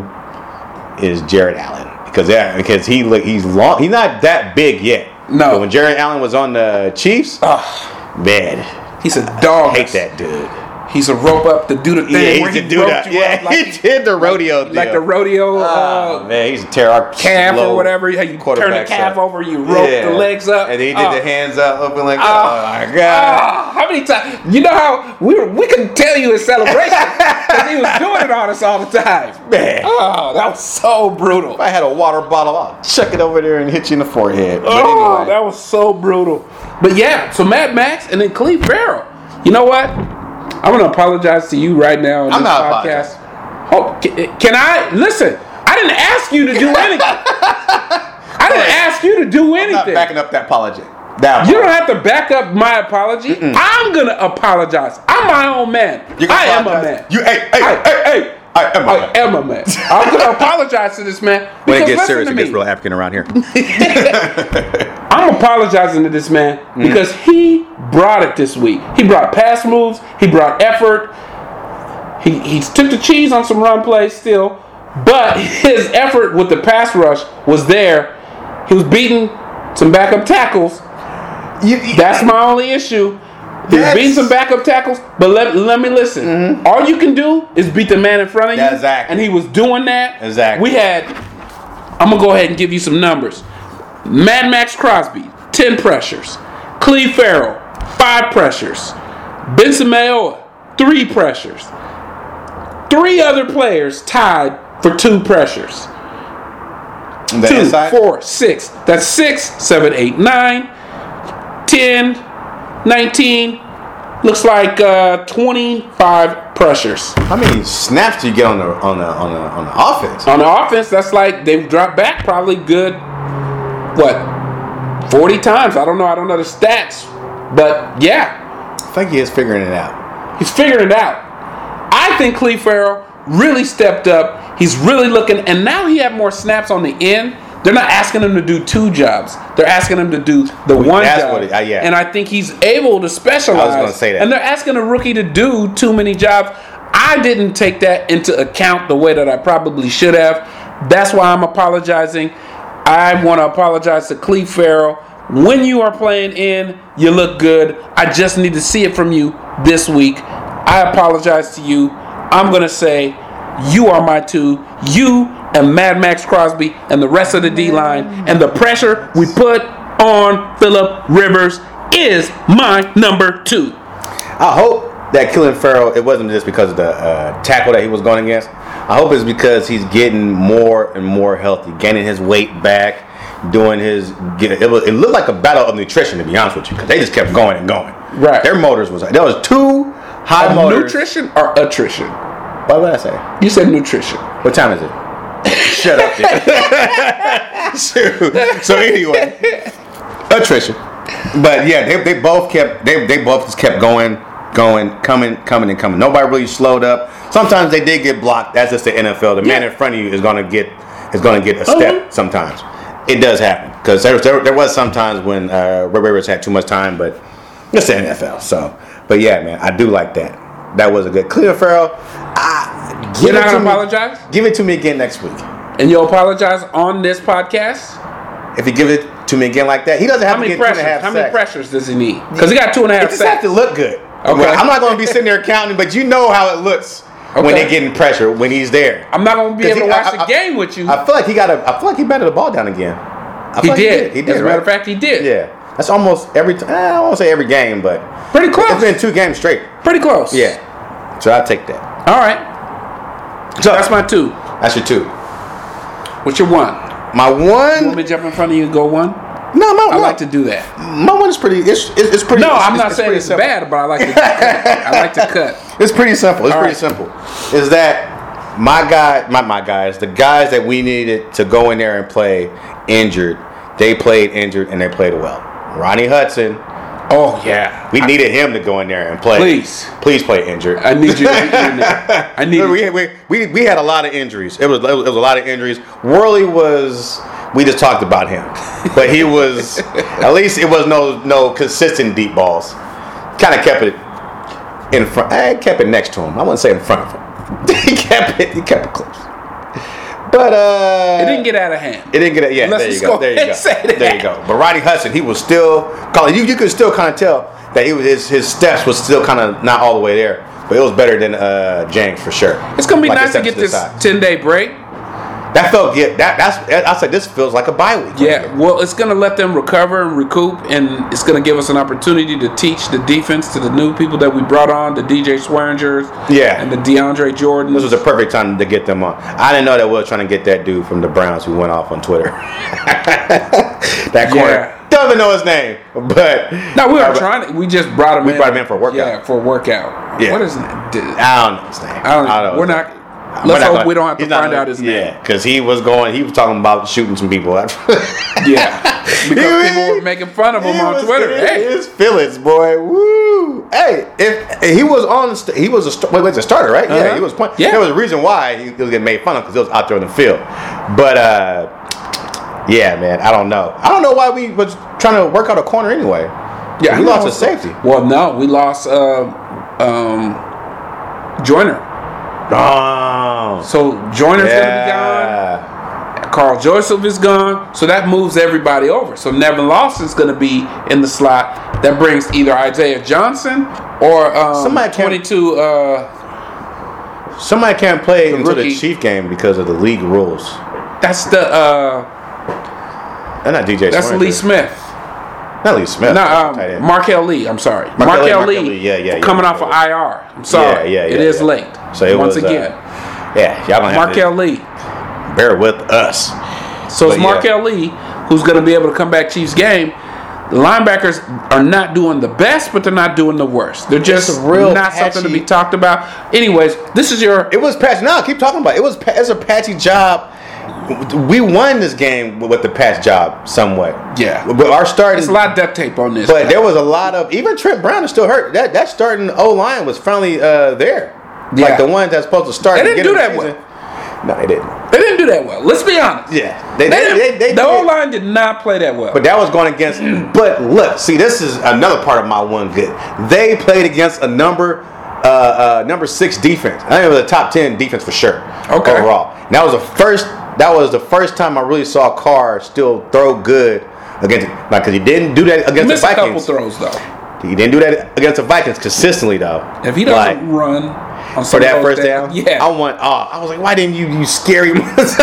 Is Jared Allen because yeah, because he look he's long. He's not that big yet. No. But when Jared Allen was on the Chiefs, Ugh, man, he's a dog. I hate that dude. He's a rope up to do the thing. Yeah, where he's he a dude roped that. you Yeah, up like he did the rodeo deal. like the rodeo Oh, uh, man, he's a terror calf slow or whatever. How you turn the quarterback calf stuff. over, you rope Yeah. the legs up, and he did Oh. the hands up, open like, Oh. oh, my god. Ah, how many times? You know how we were, we could tell you his celebration because he was doing it on us all the time. Man. Oh, that was so brutal. If I had a water bottle, I'll chuck it over there and hit you in the forehead. But Oh, anyway. that was so brutal. But yeah, so Mad Max and then Cleve Farrell. You know what? I'm gonna apologize to you right now on I'm this not podcast. Oh, can, can I listen? I didn't ask you to do anything. I didn't ask you to do anything. I'm not backing up that apology. That you don't have to back up my apology. Mm-mm. I'm gonna apologize. I'm my own man. I am a man. You, hey, hey, I, hey, hey. I am a I man. am a man. I'm gonna apologize to this man. When it gets serious, it gets real African around here. I'm apologizing to this man mm. because he brought it this week. He brought pass moves. He brought effort. He he took the cheese on some run plays still, but his effort with the pass rush was there. He was beating some backup tackles. You, That's my only issue. He was beating some backup tackles, but let, let me listen. Mm-hmm. All you can do is beat the man in front of you. Exactly. And he was doing that. Exactly. We had, I'm going to go ahead and give you some numbers. Mad Max Crosby, ten pressures. Cleve Farrell, five pressures. Benson Mayowa, three pressures. Three other players tied for two pressures. The two, inside? four, six. That's six, seven, eight, nine, ten, nineteen. Looks like uh, twenty-five pressures. How many snaps do you get on the on the on the on the offense? On the offense, that's like they've dropped back probably good. What? forty times. I don't know. I don't know the stats, but yeah. I think he is figuring it out. He's figuring it out. I think Cleve Farrell really stepped up. He's really looking, and now he have more snaps on the end. They're not asking him to do two jobs. They're asking him to do the well, one job. What it, uh, yeah. And I think he's able to specialize. I was going to say that. And they're asking a rookie to do too many jobs. I didn't take that into account the way that I probably should have. That's why I'm apologizing. I want to apologize to Cleve Farrell. When you are playing in, you look good. I just need to see it from you this week. I apologize to you. I'm going to say you are my two. You and Mad Max Crosby and the rest of the D-line. And the pressure we put on Phillip Rivers is my number two. I hope that killing Farrell, it wasn't just because of the uh, tackle that he was going against. I hope it's because he's getting more and more healthy, gaining his weight back, doing his. Get, it, was, it looked like a battle of nutrition, to be honest with you, because they just kept going and going. Right. Their motors was there was two high of motors. Nutrition or attrition? What did I say? You said nutrition. What time is it? Shut up, dude. so, so anyway, attrition. But yeah, they they both kept they they both just kept going. Going, coming, coming, and coming. Nobody really slowed up. Sometimes they did get blocked. That's just the N F L. The yeah. man in front of you is gonna get is gonna get a step. Uh-huh. Sometimes it does happen because there, there there was sometimes when uh, Rivers had too much time, but it's the N F L. So, but yeah, man, I do like that. That was a good Cleve Farrell. I, You're not gonna apologize? Give it to me again next week. And you'll apologize on this podcast? If you give it to me again like that, he doesn't have How to many get pressures? two and a half How sacks. many pressures does he need? Because he got two and a half It just sacks. have to look good. Okay. Well, I'm not going to be sitting there counting, but you know how it looks okay. when they're getting pressure when he's there. I'm not going to be able he, to watch I, the I, game with you. I feel like he got a. I feel like he batted the ball down again. I he, like did. he did. He did. As a right? matter of fact, he did. Yeah, that's almost every time. I don't want to say every game, but pretty close. It's been two games straight. Pretty close. Yeah, so I'll take that. All right. So that's my two. That's your two. What's your one? My one. You want me to jump in front of you and go one? No, no, I no. like to do that. My one is pretty. It's it's pretty. No, it's, I'm it's, not it's saying it's simple. bad, but I like to. I like to cut. It's pretty simple. It's All pretty right. simple. Is that my guy? My my guys, the guys that we needed to go in there and play injured, they played injured and they played well. Ronnie Hudson. Oh yeah, we I, needed him to go in there and play. Please, please play injured. I need you to be in there. I need. we, we we we had a lot of injuries. It was it was a lot of injuries. Worley was. We just talked about him, but he was at least it was no no consistent deep balls. Kind of kept it in front. I kept it next to him. I wouldn't say in front of him. he kept it. He kept it close. But uh, it didn't get out of hand. It didn't get. Yeah, Let's there you go. go. There you go. Say that. There you go. But Ronnie Hudson, he was still calling. You you could still kind of tell that he was his his steps was still kind of not all the way there, but it was better than uh, James for sure. It's gonna be like nice to get to this ten day break. That felt good. That that's. I said this feels like a bye week. Yeah. Right well, it's gonna let them recover and recoup, and it's gonna give us an opportunity to teach the defense to the new people that we brought on, the D J Swearingers, yeah, and the DeAndre Jordan. This was a perfect time to get them on. I didn't know that we were trying to get that dude from the Browns who went off on Twitter. That corner. Yeah. Don't even know his name, but no, we were uh, trying. To, we just brought him. We in. brought him in for a workout. Yeah, for a workout. Yeah. What is it? I don't know his name. I don't. I don't know we're not. I Let's hope gonna, we don't have to find gonna, out his name. Yeah, because he was going. He was talking about shooting some people. Yeah, because He- people were making fun of him He on was Twitter. in Hey, his feelings, boy. Woo! Hey, if, if he was on, the st- he was a st- wait, wait, a starter, right? Uh-huh. Yeah, he was playing. Yeah. There was a reason why he, he was getting made fun of because he was out there on the field. But uh, yeah, man, I don't know. I don't know why we was trying to work out a corner anyway. yeah, we he lost a safety. Well, no, we lost uh, um, Joyner. Oh, So Joyner's gonna be yeah. gone. Carl Joseph is gone. So that moves everybody over. So Nevin Lawson's gonna be in the slot. That brings either Isaiah Johnson or um, Somebody can't- twenty-two. Uh, Somebody can't play The until rookie. the Chief game because of the league rules. that's the uh, They're not D J. that's Swearinger. Lee Smith. Not Lee Smith. No, that's um, the tight end. Markel Lee. I'm sorry, Markel Markel, Lee, Lee. Markel Lee, yeah, yeah, yeah, coming off Markel of I R. I'm sorry. Yeah, yeah, It yeah, is yeah. late. So it once was, uh, again, Yeah, y'all gonna have Markel to Lee. bear with us. So it's But yeah. Markel Lee who's going to be able to come back Chiefs game. The linebackers are not doing the best, but they're not doing the worst. They're just It's a real not something to patchy- be talked about. Anyways, this is your It was patchy. No, keep talking about it. It was pa- it's a patchy job. We won this game with the patch job somewhat. Yeah. But our starting, There's a lot of duct tape on this. but there was a lot of even Trent Brown is still hurt. That that starting O line was finally uh, there. Yeah. Like the ones that's supposed to start. They to didn't get do in the that season. No, they didn't. They didn't do that well. Let's be honest. Yeah, they, They they, didn't- they, they the did. O line did not play that well. But that was going against. But look, see, this is another part of my one good. They played against a number, uh, uh, number six defense. I think it was a top ten defense for sure. Okay. Overall, and that was the first. That was the first time I really saw Carr still throw good against. Like, because he didn't do that he against missed the a couple Vikings. throws though. He didn't do that against the Vikings consistently though. If he doesn't Like, run on for some that of those first down, yeah. I want. Oh, I was like, why didn't you? You scary. He just.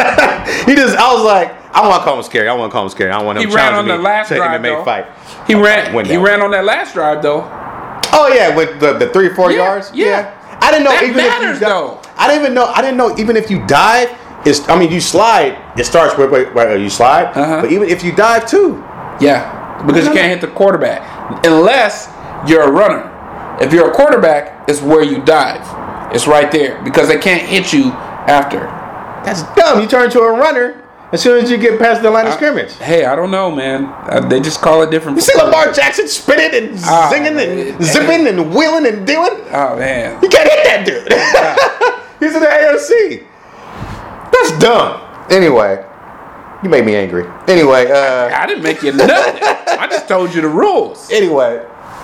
I was like, I want to call him scary. I want to call him scary. I want him. He ran on challenging the me last to an drive M M A though. fight. He Oh, ran. win He that ran one. on that last drive though. Oh yeah, with the, the three or four Yeah, yards. yeah. I didn't know That even matters, if you di- though. I didn't even know. I didn't know even if you dive. It's. I mean, you slide. It starts with where, where you slide. Uh-huh. But even if you dive too. Yeah, because you can't hit the quarterback unless you're a runner. If you're a quarterback, it's where you dive. It's right there because they can't hit you after. That's dumb. You turn into a runner as soon as you get past the line of scrimmage. Hey, I don't know, man. Uh, they just call it different. You see Lamar Jackson spinning and Ah, zinging man. and zipping and wheeling and doing. Oh man. You can't hit that dude. He's in the A F C. That's dumb. Anyway, you made me angry. Anyway, uh, I didn't make you nothing. I just told you the rules. anyway,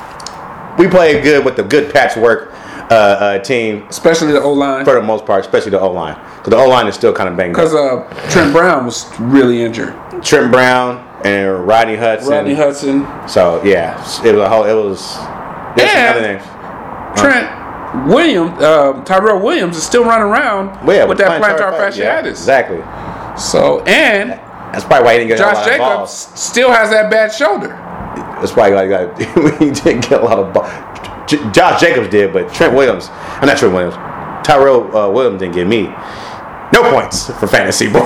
we played good with the good patchwork uh, uh, team Especially the O line. for the most part, especially the O line, because the O line is still kind of banged Because up. uh, Trent Brown was really injured. Trent Brown and Rodney Hudson. Rodney Hudson. So yeah, it was a whole. It was. There's some And- other names. Trent Williams, uh, Tyrell Williams is still running around Well, yeah, with that plantar fasciitis. Yeah, fasciitis. exactly. So, and That's probably why he didn't get a Josh lot of Jacobs balls. still has that bad shoulder. That's why he got. He didn't get a lot of balls. J- Josh Jacobs did, but Trent Williams. I'm not Trent Williams. Tyrell uh, Williams didn't give me no points for fantasy, boy.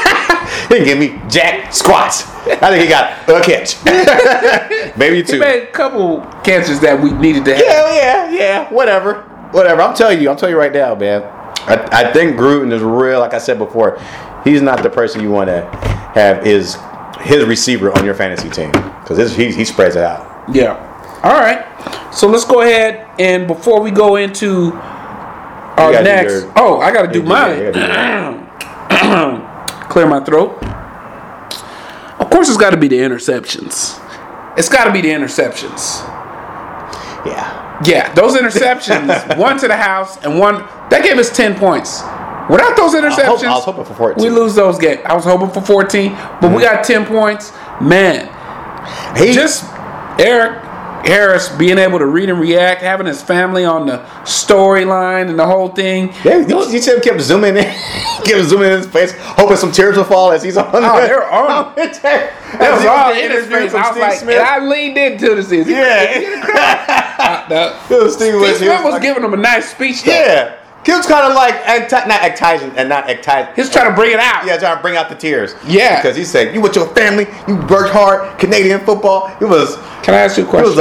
He didn't give me jack squats. I think he got a catch. Maybe He two. made a couple catches that we needed to have. Yeah, yeah, yeah. Whatever, whatever. I'm telling you. I'm telling you right now, man. I, I think Gruden is real. Like I said before, he's not the person you want to have his his receiver on your fantasy team because he he spreads it out. Yeah. All right. So let's go ahead and before we go into our You gotta do next. your- Oh, I got to do Yeah, mine. you gotta do Clear my throat. Of course, it's got to be the interceptions. It's got to be the interceptions. Yeah. Yeah, those interceptions, one to the house and one that gave us ten points. Without those interceptions, I was hoping for fourteen. we lose those games. I was hoping for fourteen, but we got ten points. Man, He just Eric Harris being able to read and react, having his family on the storyline and the whole thing. Yeah, you, you said kept zooming in, kept zooming in his face, hoping some tears will fall as he's on. Oh, they're on. that That was all interviews. I was like, and I leaned into the season. Yeah. No. It was Steve Steve Wilson. He Smith was like- giving him a nice speech, though. Yeah. He was kind of like, anti- not actizing, and not actizing. He was trying to bring it out. Yeah, trying to bring out the tears. Yeah. Because he said, you with your family, you worked hard, Canadian football. It was, Can I ask you a it question? was like,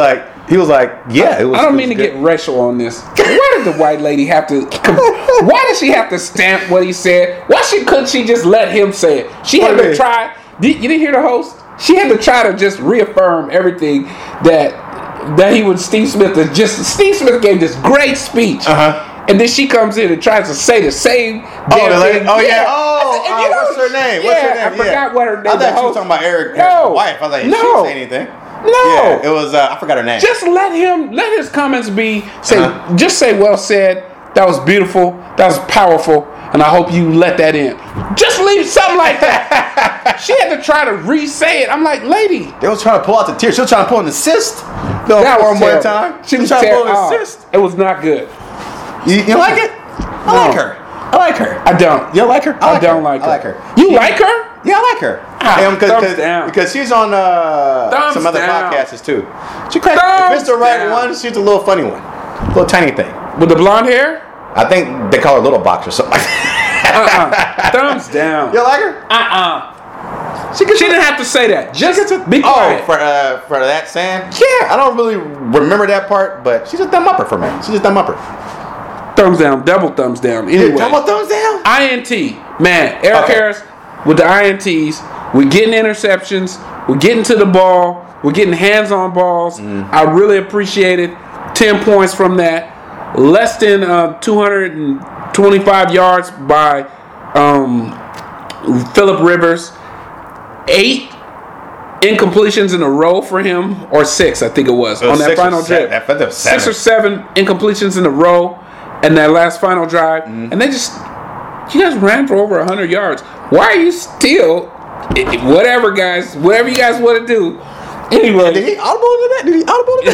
He was like, yeah, it was. I don't it mean was to good. get racial on this. Why did the white lady have to? Why did she have to stamp what he said? Why she couldn't she just let him say it? She had to try. Did, you didn't hear the host? She had to try to just reaffirm everything that that he was Steve Smith. Was just Steve Smith gave this great speech, uh-huh. and then she comes in and tries to say the same. Oh, the lady, thing. oh yeah. Oh, said, uh, you know, what's her name? Yeah, What's her name? I forgot yeah. what her name. I thought the you were host. talking about Eric, No. Eric's wife. I was like, No. she didn't say anything. No, yeah, it was. Uh, I forgot her name. Just let him. Let his comments be. Say, Uh-huh. just say, well said. That was beautiful. That was powerful. And I hope you let that in. Just leave something like that. She had to try to re-say it. I'm like, lady. They was trying to pull out the tears. She was trying to pull an assist. No, That for was one terrible. time. She was trying to pull terrible. an Oh, assist. it was not good. You, you like it? I No. like her. I like her. I don't. You don't like her? I, I like don't her. like her. I like her. You She- like her? Yeah, I like her. Ah, Um, cause, thumbs cause, down. because she's on uh, Thumbs some other down. podcasts too. She cracked. Thumbs If it's the right down. one, she's a little funny one, little tiny thing. With the blonde hair? I think they call her Little Box or something like that. Uh-uh. Thumbs down. You like her? Uh-uh. She, She didn't have to say that. Just be Oh, quiet. for uh, for that saying? Yeah, I don't really remember that part, but she's a thumb upper for me. She's a thumb upper. Thumbs down. Double thumbs down. Anyway. Double thumbs down. I N T. Man, Eric Okay. Harris with the I N Ts. We're getting interceptions. We're getting to the ball. We're getting hands on balls. Mm. I really appreciate it. ten points from that. Less than uh, two hundred twenty-five yards by um, Phillip Rivers. Eight incompletions in a row for him, or six, I think it was, It was on that six or final seven. drive. I think it was seven. Six or seven incompletions in a row, and that last final drive, Mm-hmm. and they just, you guys ran for over one hundred yards. Why are you still, i- i- whatever, guys, whatever you guys want to do. Anyway, Did he audible to that? Did he audible to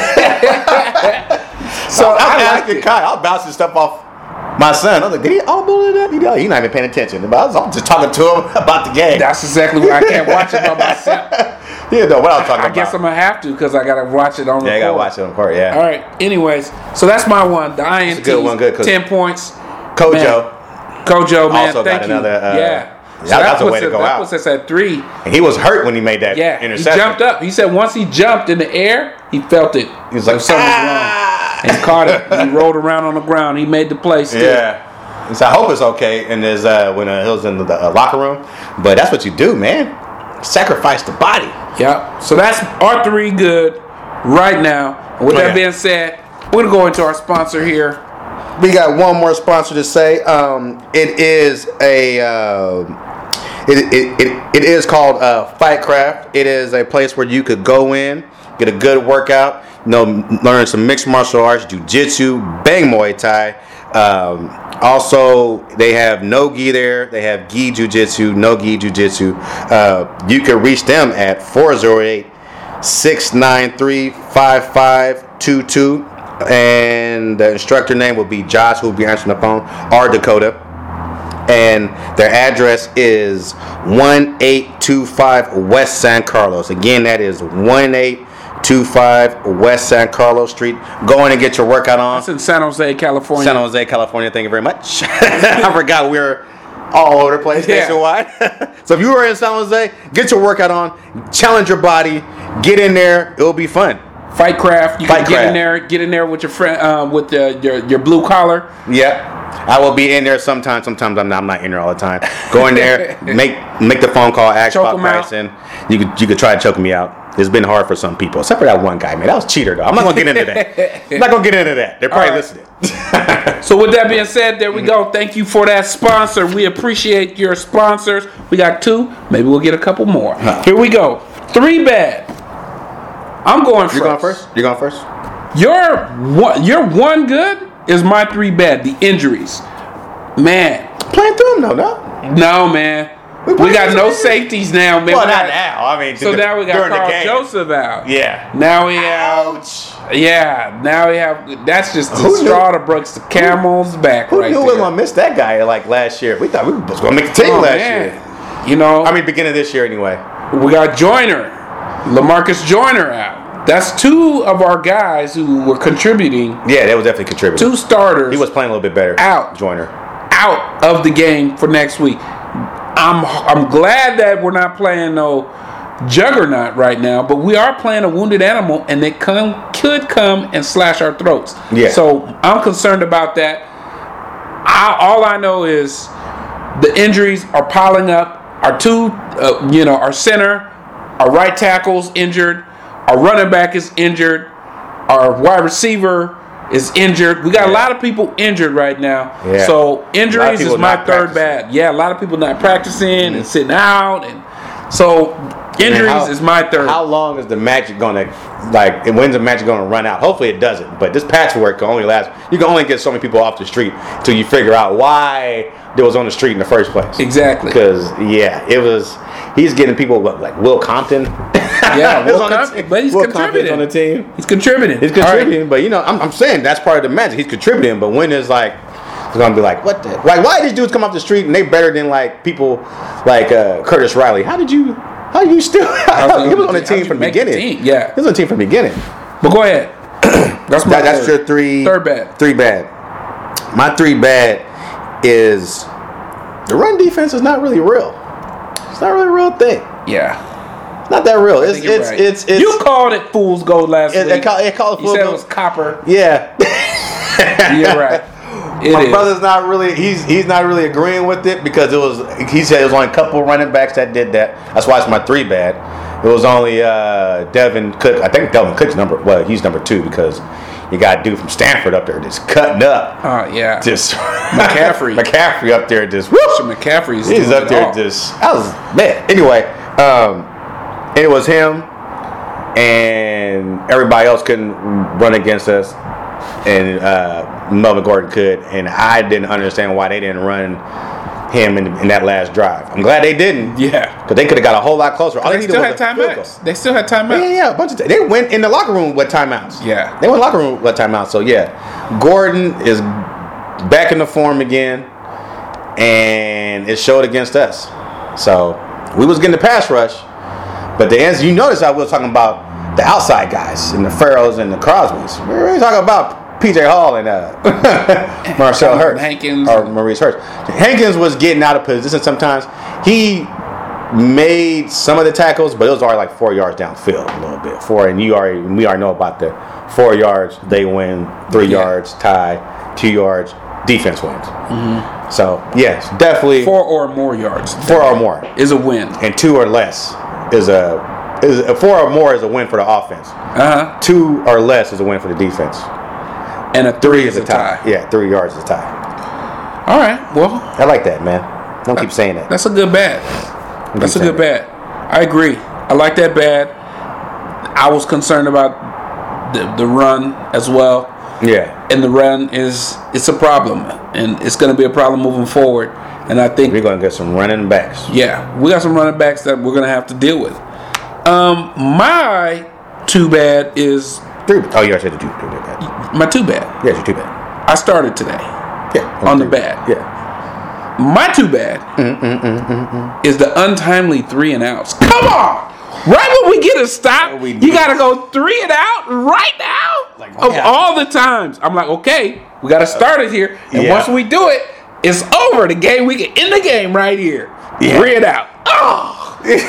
that? so I was I liked asking it. Kai. I was bouncing stuff off my son. I was like, did he audible to that? He, he's not even paying attention. But I was, I was just talking to him about the game. That's exactly why I can't watch it by myself. You know what I was talking I about. guess I'm gonna have to because I gotta watch it on. Yeah, I gotta record. watch it on court. Yeah. All right. Anyways, so that's my one. The I N T. It's a good one, good, 'cause- Ten points. Kojo. Man. Kojo, man. Also thank got you. another, uh, yeah. So that- that that's a puts way to us- go that out. puts us at three. And he was hurt when he made that Yeah. interception. He jumped up. He said once he jumped in the air, he felt it. He was like, something was ah! wrong. And he caught it. He rolled around on the ground. He made the play still. Yeah. And so I hope it's okay. And there's uh, when uh, he was in the uh, locker room. But that's what you do, man. Sacrifice the body. Yep. So that's our three good right now. And with Okay. that being said, we're gonna go into our sponsor here. We got one more sponsor to say. Um, it is a. Uh, it, it, it, it is called uh, Fightcraft. It is a place where you could go in, get a good workout, you know, learn some mixed martial arts, jiu-jitsu, bang Muay Thai. Um, also, they have no gi there. They have gi jiu-jitsu, no gi jiu-jitsu. Uh, you can reach them at four oh eight, six nine three, five five two two. And the instructor name will be Josh, who will be answering the phone, or Dakota. And their address is one eight two five West San Carlos. Again, that is one eight two five West San Carlos Street. Go in and get your workout on. It's in San Jose, California. San Jose, California. Thank you very much. I forgot we were all over the place Yeah. nationwide. So if you are in San Jose, get your workout on. Challenge your body. Get in there. It'll be fun. Fightcraft. You can get Fightcraft. in there. Get in there with your friend, uh, with uh, your your blue collar. Yeah. I will be in there sometimes. Sometimes I'm not, I'm not in there all the time. Go in there, make make the phone call, ask Choke about 'em out. pricing. You could you could try to choke me out. It's been hard for some people, except for that one guy, man. That was cheater though. I'm not gonna get into that. I'm not gonna get into that. They're probably All right. listening. So with that being said, there we go. Thank you for that sponsor. We appreciate your sponsors. We got two. Maybe we'll get a couple more. Huh. Here we go. Three bad. I'm going first. You're going first. You're going first. Your one, your one good is my three bad. The injuries, man. Playing through them though, no. No, man. We We playing got some no injuries. safeties now, man. Well, We not got- now. I mean, So d- now we got during the Carl game. Joseph out. Yeah. Now we have. Ouch. Yeah. Now we have. That's just the Who knew- straw that breaks the camel's back Who right knew we there. were gonna miss that guy like last year? We thought we was gonna make the team Oh, last man. year. You know, I mean, beginning of this year anyway. we got Joyner, LaMarcus Joyner out. That's two of our guys who were contributing. Yeah, that was definitely contributing. Two starters. He was playing a little bit better. Out. Joyner. out of the game for next week. I'm I'm glad that we're not playing no juggernaut right now, but we are playing a wounded animal, and they come, could come and slash our throats. Yeah. So I'm concerned about that. I, all I know is the injuries are piling up. Our two, uh, you know, our center, our right tackle's injured. Our running back is injured. Our wide receiver is injured. We got yeah. a lot of people injured right now. Yeah. So injuries is my third practicing. bad. Yeah, a lot of people not practicing mm-hmm. and sitting out, and so injuries how, is my third. How long is the magic gonna like? When's the magic gonna run out? Hopefully it doesn't. But this patchwork can only last. You can only get so many people off the street until you figure out why they was on the street in the first place. Exactly. Because yeah, it was. He's getting people like Will Compton. Yeah, Will Compton, but he's Will contributing on the team. He's contributing. He's contributing, right. But you know, I'm, I'm saying that's part of the magic. He's contributing, but when is like, it's gonna be like, what the? Like, why these dudes come off the street and they better than like people like uh, Curtis Riley? How did you? How you still? How, he was on the team from the beginning. The yeah, he was on the team from the beginning. But go ahead. That's my that, that's your three. Third bad. Three bad. My three bad is the run defense is not really real. It's not really a real thing. Yeah. Not that real. It's it's, right. it's it's you called it fool's gold last it, week. It, call, it called you fool's said gold. It was copper. Yeah. You're right. It My is. brother's not really he's he's not really agreeing with it because it was he said it was only a couple running backs that did that. That's why it's my three bad. It was only uh, Devin Cook. I think Devin Cook's number well he's number two because you got a dude from Stanford up there just cutting up. Oh uh, yeah. Just McCaffrey. McCaffrey up there just whoo. McCaffrey's he's up there all. just I was man. Anyway, um, it was him and everybody else couldn't run against us. And uh, Melvin Gordon could, and I didn't understand why they didn't run him in, in that last drive. I'm glad they didn't. Yeah, because they could have got a whole lot closer. All they, they still had timeouts. They still had timeouts. Yeah, yeah, a bunch of. T- they went in the locker room with timeouts. Yeah, they went in the locker room with timeouts. So yeah, Gordon is back in the form again, and it showed against us. So we was getting the pass rush, but the ends. You notice I was talking about the outside guys and the Farrells and the Crosbys. We were talking about P J Hall and uh, Marcel Hurst Hankins or Maurice Hurst. Hankins was getting out of position sometimes. He made some of the tackles, but it was already like four yards downfield a little bit. Four, and you already we already know about the four yards they win, three yeah. yards tie, two yards defense wins. Mm-hmm. So yes, definitely four or more yards. Four or more is a win, and two or less is a is a, four or more is a win for the offense. Uh huh. Two or less is a win for the defense. And a three, three is, is a tie. tie. Yeah, three yards is a tie. All right. Well, I like that, man. Don't keep saying that. That's a good bad. That's a good bad. I agree. I like that bad. I was concerned about the the run as well. Yeah. And the run is it's a problem, and it's going to be a problem moving forward. And I think we're going to get some running backs. Yeah, we got some running backs that we're going to have to deal with. Um, my too bad is. Three. Oh, you already said the two, two bad. My too bad. Yeah, your too bad. I started today. Yeah. On the bad. Yeah. My too bad mm, mm, mm, mm, mm. is the untimely three and outs. Come on! Right when we get a stop, yeah, you got to go three and out right now? Like, of all the times. I'm like, okay, we got to start it here. And yeah. once we do it, it's over. The game, we can end the game right here. Yeah. Three and out. Oh!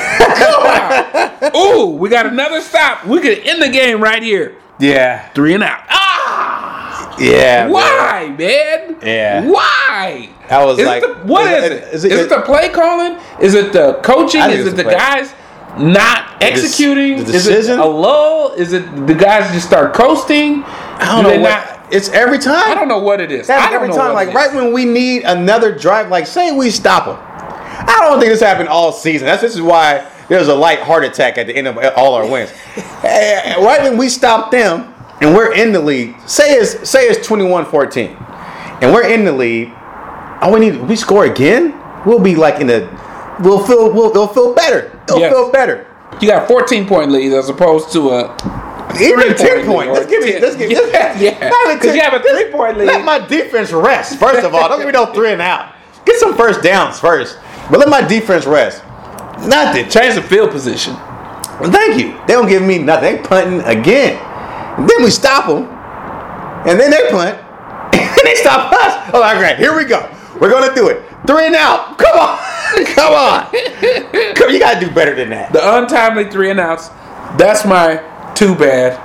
Come on. Ooh, we got another stop. We could end the game right here. Yeah. Three and out. Ah! Yeah. Why, man? man? Yeah. Why? I was is like, it the, what is, is it? it? Is it, is it the play calling? Is it the coaching? Is it the, the guys not executing? The is it a lull? Is it the guys just start coasting? I don't Do know. What, not, it's every time. I don't know what it is. That's I don't every know time. Like right when we need another drive, like say we stop them. I don't think this happened all season. That's this is why there's a light heart attack at the end of all our wins. Right when we stop them and we're in the lead, say it's say it's twenty-one fourteen, and we're in the lead. All we need, we score again, we'll be like in the, we'll feel, we'll, it'll feel better. It'll yes. feel better. You got fourteen point leads as opposed to a even ten point. Let's give me, let's give me, yeah, yeah. Because you have a three point lead. Let my defense rest. First of all, don't give me no three and out. Get some first downs first, but let my defense rest. Nothing. Change the field position. Well, thank you. They don't give me nothing. They punting again. And then we stop them, and then they punt, and they stop us. Oh, all right, here we go. We're gonna do it. Three and out. Come on. Come on. Come, you got to do better than that. The untimely three and outs. That's my too bad.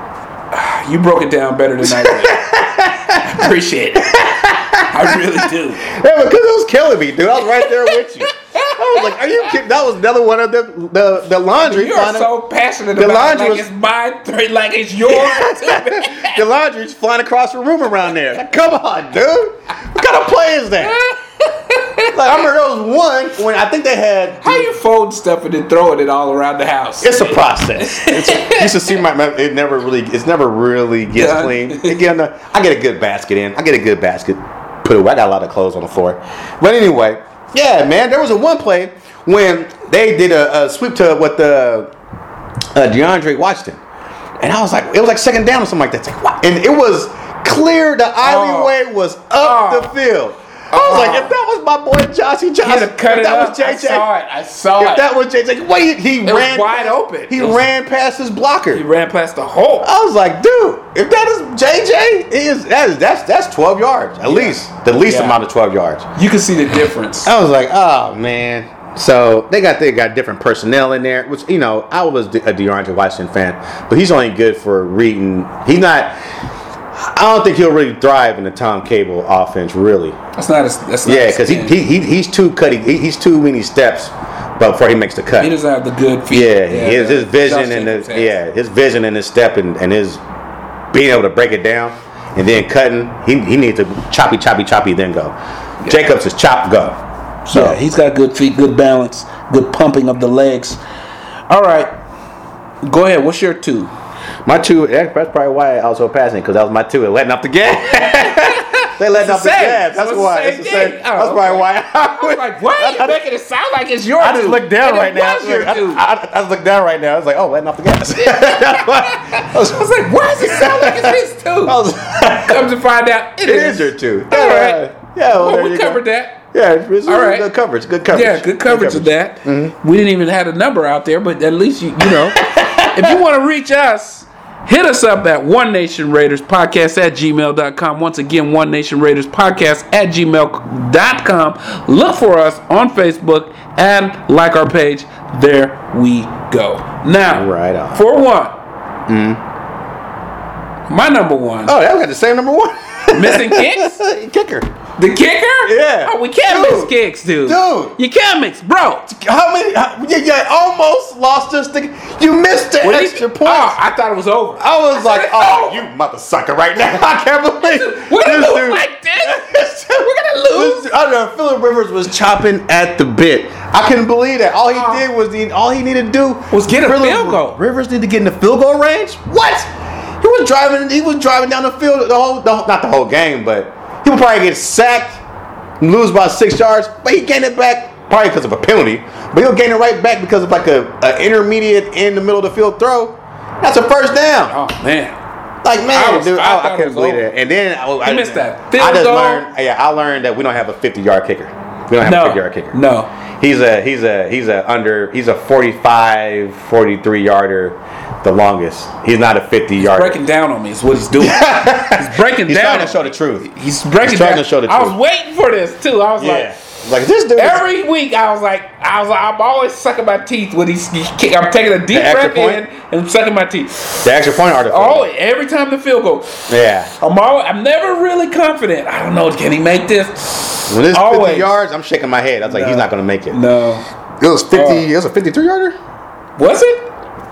You broke it down better than I did. I appreciate it. I really do. Yeah, because it was killing me, dude. I was right there with you. I was like, "Are you kidding?" That was another one of the the, the laundry. You are so passionate the about laundry it, like was, it's my three, like it's yours. The laundry's flying across the room around there. Like, come on, dude. What kind of play is that? Like, I remember there was one when I think they had. How you fold stuff and then throwing it all around the house? It's a process. It's, you should see my. It never really. It's never really gets Yeah. clean. Again, I get a good basket in. I get a good basket put away. I got a lot of clothes on the floor. But anyway, yeah, man. There was a one play when they did a, a sweep to what the uh, DeAndre Washington, and I was like, it was like second down or something like that. It's like, what? And it was clear. The alleyway oh. was up oh. the field. I was oh. like, if that was my boy Joshy Johnson, cut if it that up. was J J, I saw it. I saw if it. that was J J, wait, he it ran was wide past, open. He was, ran past his blocker. He ran past the hole. I was like, dude, if that is J J, he is that is that's that's twelve yards at yeah. least, the least yeah. amount of twelve yards. You can see the difference. I was like, oh man. So they got they got different personnel in there, which you know I was a DeAndre Washington fan, but he's only good for reading. He's not. I don't think he'll really thrive in the Tom Cable offense, really. That's not his. That's not yeah, because he, he he he's too cutting. He, he's too many steps, but before he makes the cut, he doesn't have the good feet. Yeah, yeah his, his vision and his yeah his vision and his step and, and his being able to break it down and then cutting. He he needs to choppy choppy choppy then go. Yeah. Jacobs is chop go. So yeah, he's got good feet, good balance, good pumping of the legs. All right, go ahead. What's your two? My two, that's probably why I was so passionate, because that was my two. They're letting off the gas. They're letting off the gas. That's why. It's the same. Oh, that's okay. probably why. I was like, why are you making it sound like it's your I just two? looked down and right now. Was your I, two. I, I, I just looked down right now. I was like, oh, letting off the gas. I, was, I was like, why does it sound like it's his two? Was, Come to find out, it, it is. is your two. All right. Yeah, well, well we covered go. that. Yeah, it's all right. Good coverage. Good coverage. Yeah, good coverage, good coverage. of that. Mm-hmm. We didn't even have a number out there, but at least you, you know, if you want to reach us, hit us up at One Nation Raiders Podcast at gmail dot com. Once again, One Nation Raiders Podcast at gmail dot com. Look for us on Facebook and like our page. There we go. Now, right on. for one, mm-hmm. my number one. Oh, yeah, we got the same number one. Missing kicks? Kicker. The kicker? Yeah. Oh, we can't dude, miss kicks, dude. Dude. You can't mix, bro. How many? How, you, you almost lost us. The, you missed the what extra point. Oh, I thought it was over. I was I like, oh, you mother sucker right now. I can't believe it. We're going to lose dude, like this. We're going to lose. This, I don't know. Phillip Rivers was chopping at the bit. I couldn't believe that. All he oh. did was, the, all he needed to do was get a Phillip, field goal. Rivers needed to get in the field goal range? What? He was driving, he was driving down the field, the whole, the, not the whole game, but he would probably get sacked, lose about six yards, but he gained it back probably because of a penalty. But he'll gain it right back because of like a, a intermediate in the middle of the field throw. That's a first down. Oh man, like man, I was, dude, I, I, I couldn't believe it. And then I, I missed that. Field I just goal. learned. Yeah, I learned that we don't have a fifty-yard kicker. We don't have no, a fifty-yard kicker. No. He's a he's a he's a under he's a forty-five, forty-three yarder. The longest. He's not a fifty yarder. He's breaking down on me is what he's doing. He's breaking he's down. He's trying to show the truth. He's breaking he's trying down. to show the truth. I was waiting for this too. I was yeah. like, like this dude. Every is, week I was like, I was like, I'm always sucking my teeth when he's. He, I'm taking a deep breath in and sucking my teeth. The extra point or the field Oh, goal? every time the field goal. Yeah. I'm always, I'm never really confident. I don't know. Can he make this? When it's always. fifty yards, I'm shaking my head. I was like, no. He's not going to make it. No. It was fifty. Uh, it was a fifty-three yarder. Was it?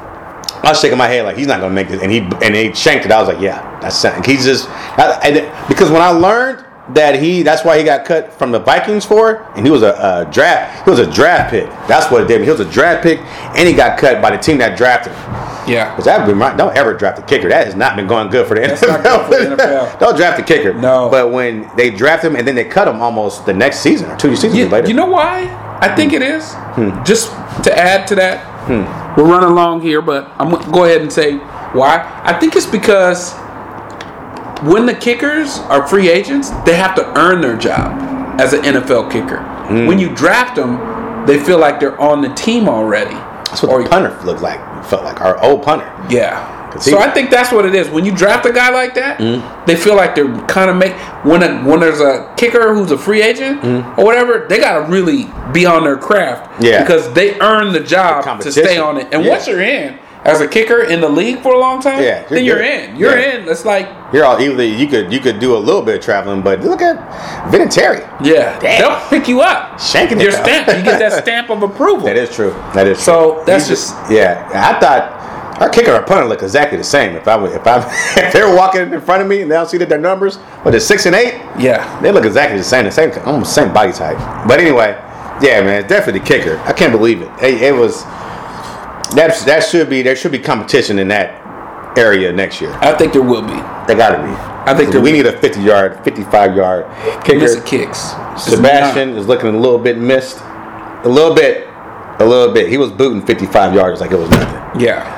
I was shaking my head like he's not gonna make it, and he and he shanked it. I was like, yeah, that's he's just I, I, because when I learned that he that's why he got cut from the Vikings for, and he was a, a draft he was a draft pick. That's what it did. He was a draft pick, and he got cut by the team that drafted him. Yeah, because that been don't ever draft a kicker. That has not been going good for the that's N F L. Not good for the N F L. Don't draft a kicker. No, but when they draft him and then they cut him almost the next season or two seasons you, later. You know why? I think it is. Hmm. Just to add to that, hmm. we're running along here, but I'm going to go ahead and say why. I think it's because when the kickers are free agents, they have to earn their job as an N F L kicker. Hmm. When you draft them, they feel like they're on the team already. That's what or, the punter looked like. Felt like our old punter. Yeah. So I think that's what it is. When you draft a guy like that, mm-hmm. they feel like they're kind of make when a, when there's a kicker who's a free agent mm-hmm. or whatever, they got to really be on their craft yeah. because they earn the job the to stay on it. And yeah. once you're in as a kicker in the league for a long time, yeah, you're then you're good. in. You're yeah. in. It's like you're all either you could you could do a little bit of traveling, but look at Vinatieri. Yeah, Damn. they'll pick you up. Shanking your stamp. You get that stamp of approval. That is true. That is true. So that's He's just yeah. I thought. Our kicker and punter look exactly the same. If I if I if they were walking in front of me and they don't see that their numbers, but it's six and eight, yeah, they look exactly the same. The same, almost same body type. But anyway, yeah, man, it's definitely the kicker. I can't believe it. It, it was that that should be there should be competition in that area next year. I think there will be. They got to be. I think we need a fifty yard, fifty-five yard kicker. Missing kicks. Sebastian is looking a little bit missed, a little bit, a little bit. He was booting fifty-five yards like it was nothing. Yeah.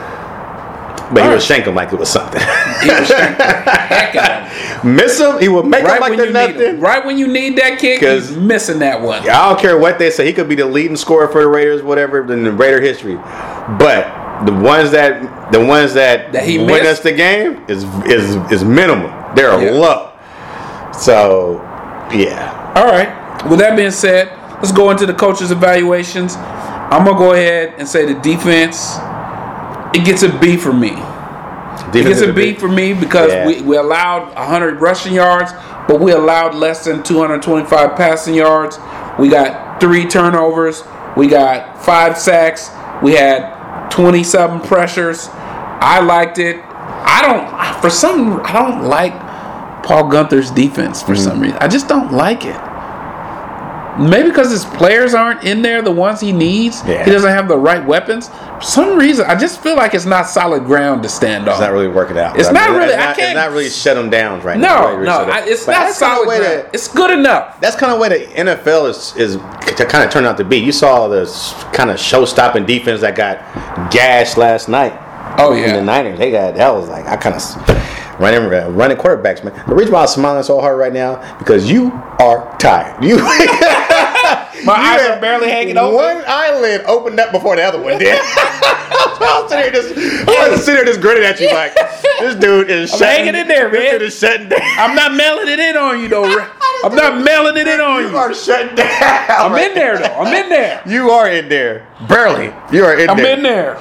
But All he would right. shank him like it was something. He would shank the heck out of him. Miss him, he would make right him like they're nothing. Right when you need that kick, he's missing that one. Yeah, I don't care what they say. He could be the leading scorer for the Raiders, whatever, in the Raider history. But the ones that the ones that, that he win missed? us the game is is is minimal. They're yeah. low. So, yeah. All right. With that being said, let's go into the coaches' evaluations. I'm going to go ahead and say the defense... It gets a B for me. Defense it gets a B, B for me because yeah. we, we allowed one hundred rushing yards, but we allowed less than two hundred twenty-five passing yards. We got three turnovers. We got five sacks. We had twenty-seven pressures. I liked it. I don't, for some, I don't like Paul Guenther's defense for mm-hmm. some reason. I just don't like it. Maybe because his players aren't in there, the ones he needs. Yeah. He doesn't have the right weapons. For some reason, I just feel like it's not solid ground to stand on. It's not really working out. It's I not mean, really. It's not, I can't. It's not really shut them down right no, now. No, no, it's but not solid ground. To, it's good enough. That's kind of way the N F L is is to kind of turn out to be. You saw the kind of show-stopping defense that got gashed last night. Oh yeah, in the Niners, they got that was like I kind of running running quarterbacks, man. The reason why I'm smiling so hard right now because you are tired. You. My you eyes are barely hanging open. One eyelid opened up before the other one did. I was sitting here just, I was sitting here just grinning at you like, this dude is I'm shutting, hanging in there, man. This dude is shutting down. I'm not mailing it in on you, though. I'm not mailing it in on you. You are shutting down. I'm right in there, though. I'm in there. You are in there. Barely. You are in I'm there. I'm in there.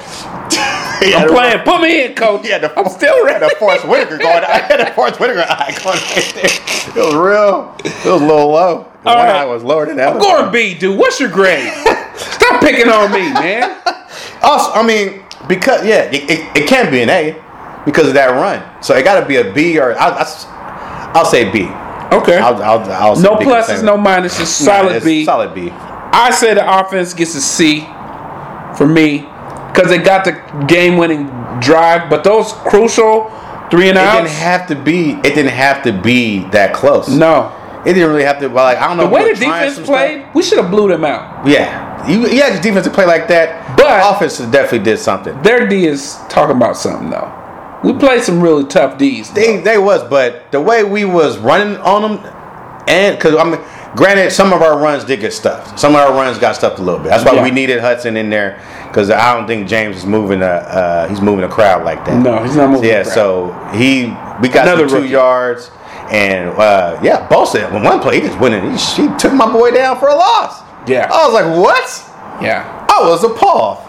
I'm playing. Put me in, coach. Yeah, the, I'm still ready. The Forrest Whitaker going. I had the Forrest Whitaker eye going right there. It was real. It was a little low. The one right. eye was lower than that. I'm going B, dude. What's your grade? Stop picking on me, man. Also, I mean, because yeah, it, it, it can be an A because of that run. So it got to be a B or I'll, I'll, I'll say B. Okay. I'll, I'll, I'll say no B pluses, no minuses. Solid nah, B. Solid B. I say the offense gets a C for me because they got the game-winning drive, but those crucial three and outs. It didn't have to be. It didn't have to be that close. No. It didn't really have to. Well, like I don't know. The way the defense played, stuff. we should have blew them out. Yeah, you, you had the defense to play like that, but the offense definitely did something. Their D is talking about something though. We played some really tough D's. They though. they was, but the way we was running on them, and because I mean, granted, some of our runs did get stuffed. Some of our runs got stuffed a little bit. That's why yeah. we needed Hudson in there because I don't think James is moving a uh, he's moving a crowd like that. No, he's not moving. So, yeah, so he we got Another some two yards. And, uh, yeah, Bosa, when one play, he just went in. He, he took my boy down for a loss. Yeah. I was like, what? Yeah. I was appalled.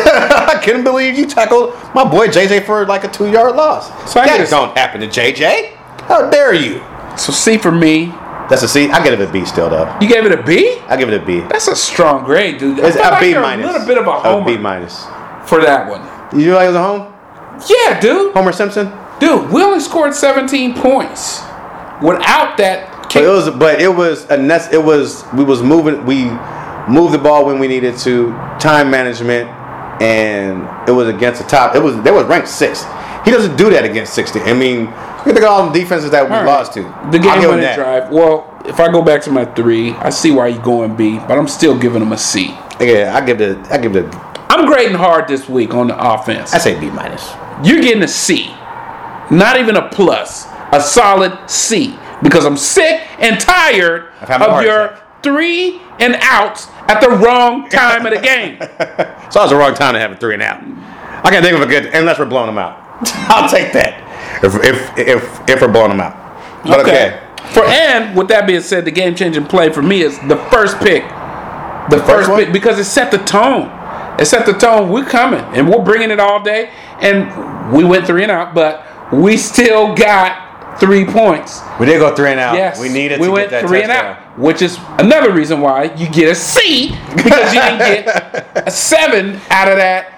I couldn't believe you tackled my boy J J for like a two-yard loss. So that just don't happen to J J. How dare you? So C for me. That's a C. I give it a B still, though. You gave it a B? I give it a B. That's a strong grade, dude. It's a like B minus. A little bit of a homer. A B minus. For that one. You knew I was a home? Yeah, dude. Homer Simpson? Dude, we only scored seventeen points. Without that kick. But it was, but it was a nest. It was we was moving. We moved the ball when we needed to. Time management, and it was against the top. It was they was ranked sixth. He doesn't do that against sixty. I mean, you think of all the defenses that we right. lost to. The game-winning drive. Well, if I go back to my three, I see why you're going B, but I'm still giving him a C. Yeah, I give it. I give it. I'm grading hard this week on the offense. I say B minus. You're getting a C, not even a plus. A solid C because I'm sick and tired of your attack. three and outs at the wrong time of the game. So it's the wrong time to have a three and out. I can't think of a good unless we're blowing them out. I'll take that. If if if, if we're blowing them out. But okay. okay. For and with that being said, the game changing play for me is the first pick. The, the first, first pick because it set the tone. It set the tone. We're coming and we're bringing it all day. And we went three and out, but we still got three points. We did go three and out. Yes, we needed we to went get that three touchdown. and out, which is another reason why you get a C because you didn't get a seven out of that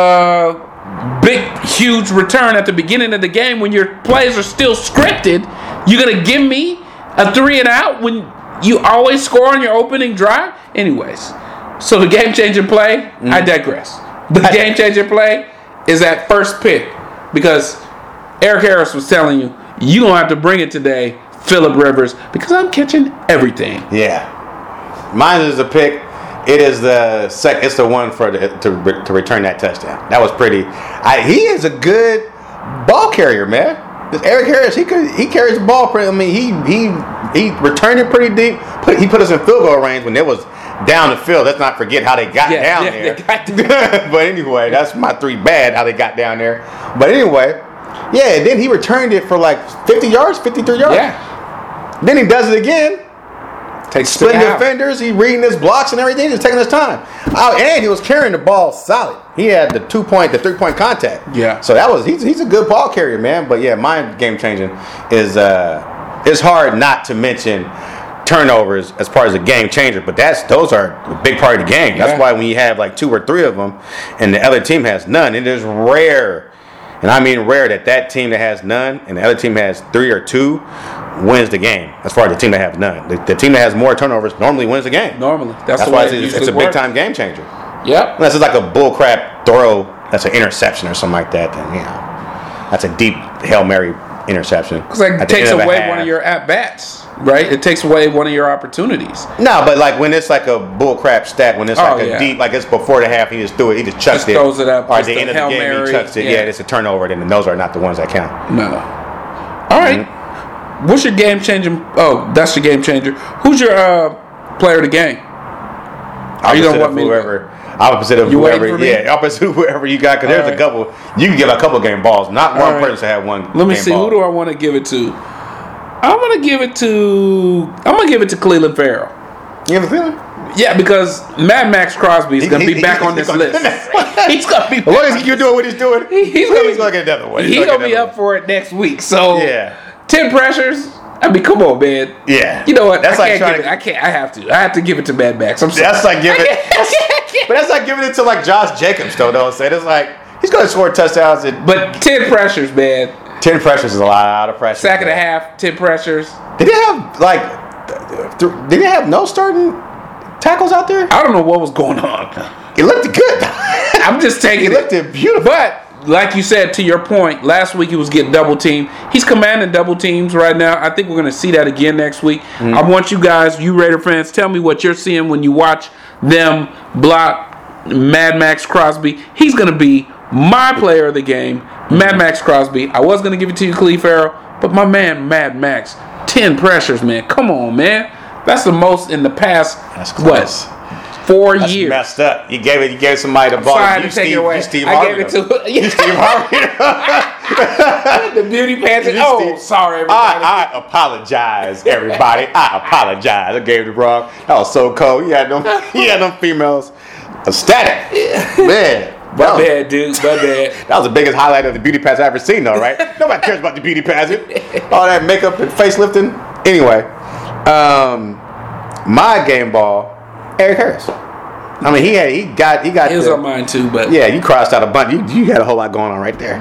uh, big, huge return at the beginning of the game when your plays are still scripted. You're gonna give me a three and out when you always score on your opening drive? Anyways, so the game-changing play, mm-hmm. I digress. The game-changing play is that first pick because Eric Harris was telling you, you're going to have to bring it today, Phillip Rivers, because I'm catching everything. Yeah. Mine is the pick. It is the sec. It's the one for the, to to return that touchdown. That was pretty. I, he is a good ball carrier, man. This Eric Harris, he could he carries the ball pretty. I mean, he he he returned it pretty deep. Put, he put us in field goal range when it was down the field. Let's not forget how they got yeah, down yeah, there. Got down. But anyway, that's my three bad how they got down there. But anyway, yeah. And then he returned it for like fifty yards, fifty-three yards. Yeah. Then he does it again. Takes splitting defenders, he reading his blocks and everything. He's taking his time. Oh, and he was carrying the ball solid. He had the two point, the three point contact. Yeah. So that was he's he's a good ball carrier, man. But yeah, my game changing is uh, it's hard not to mention turnovers as part of the game changer. But that's those are a big part of the game. That's yeah. why when you have like two or three of them, and the other team has none, it is rare. And I mean rare that that team that has none and the other team has three or two wins the game. As far as the team that has none, the, the team that has more turnovers normally wins the game. Normally, that's, that's the why way it's, it it's a works. big time game changer. Yep. Unless it's like a bull crap throw, that's an interception or something like that. Then you know, that's a deep Hail Mary interception. Because it takes away one of your at bats, right? It takes away one of your opportunities. No, but like when it's like a bull crap stat, when it's like oh, a yeah. deep, like it's before the half, he just threw it, he just chucks just it. Throws it up. Or at the end of the game, Mary, he chucks it. Yeah. yeah, it's a turnover. Then those are not the ones that count. No. All right. Mm-hmm. What's your game changing? Oh, that's your game changer. Who's your uh, player of the game? Are you gonna want me? Whoever. Opposite of you whoever, yeah, opposite of whoever you got. Because there's right. a couple. You can give a couple game balls. Not All one right. person to have one. Let me game see. ball. Who do I want to give it to? I'm gonna give it to. I'm gonna give it to Clelin Ferrell. You have a feeling? Yeah, because Mad Max Crosby is gonna be back on this list. He's gonna be. As long as he's doing what he's doing, he, he's gonna he's gonna get another one. He's, he's gonna, gonna be up way. for it next week. So yeah, ten pressures. I mean, come on, man. Yeah. You know what? That's I like can't give to, it. I can't. I have to. I have to give it to Mad Max. I'm sorry. That's like giving. But that's like giving it to like Josh Jacobs, though. Don't say it's like he's going to score touchdowns. And, but ten pressures, man. Ten pressures is a lot of pressure. Sack and a half. Ten pressures. Did they have like? Did they have no starting tackles out there? I don't know what was going on. It looked good. I'm just taking it. It looked beautiful. But like you said, to your point, last week he was getting double teamed. He's commanding double teams right now. I think we're going to see that again next week. Mm-hmm. I want you guys, you Raider fans, tell me what you're seeing when you watch them block Mad Max Crosby. He's going to be my player of the game, Mad Max Crosby. I was going to give it to you, Clelin Ferrell, but my man, Mad Max, ten pressures, man. Come on, man. That's the most in the past, what, four That's years. Messed up. You gave it. You gave somebody the ball. Sorry you to take Steve, it away. You Steve I Harvey. gave it to you Steve Harvey. The beauty pageant. Oh, Steve. Sorry, everybody. I, I apologize, everybody. I apologize. I gave it wrong. That was so cold. You had them. You had them females ecstatic. Man. My was, bad, dude. My bad. That was the biggest highlight of the beauty pageant I've ever seen, though, right? Nobody cares about the beauty pageant. All that makeup and facelifting. Anyway, um, my game ball, Eric Harris. I mean, he had, he got, he got. He was the, on mine too, but yeah, you crossed out a bunch. You, you had a whole lot going on right there.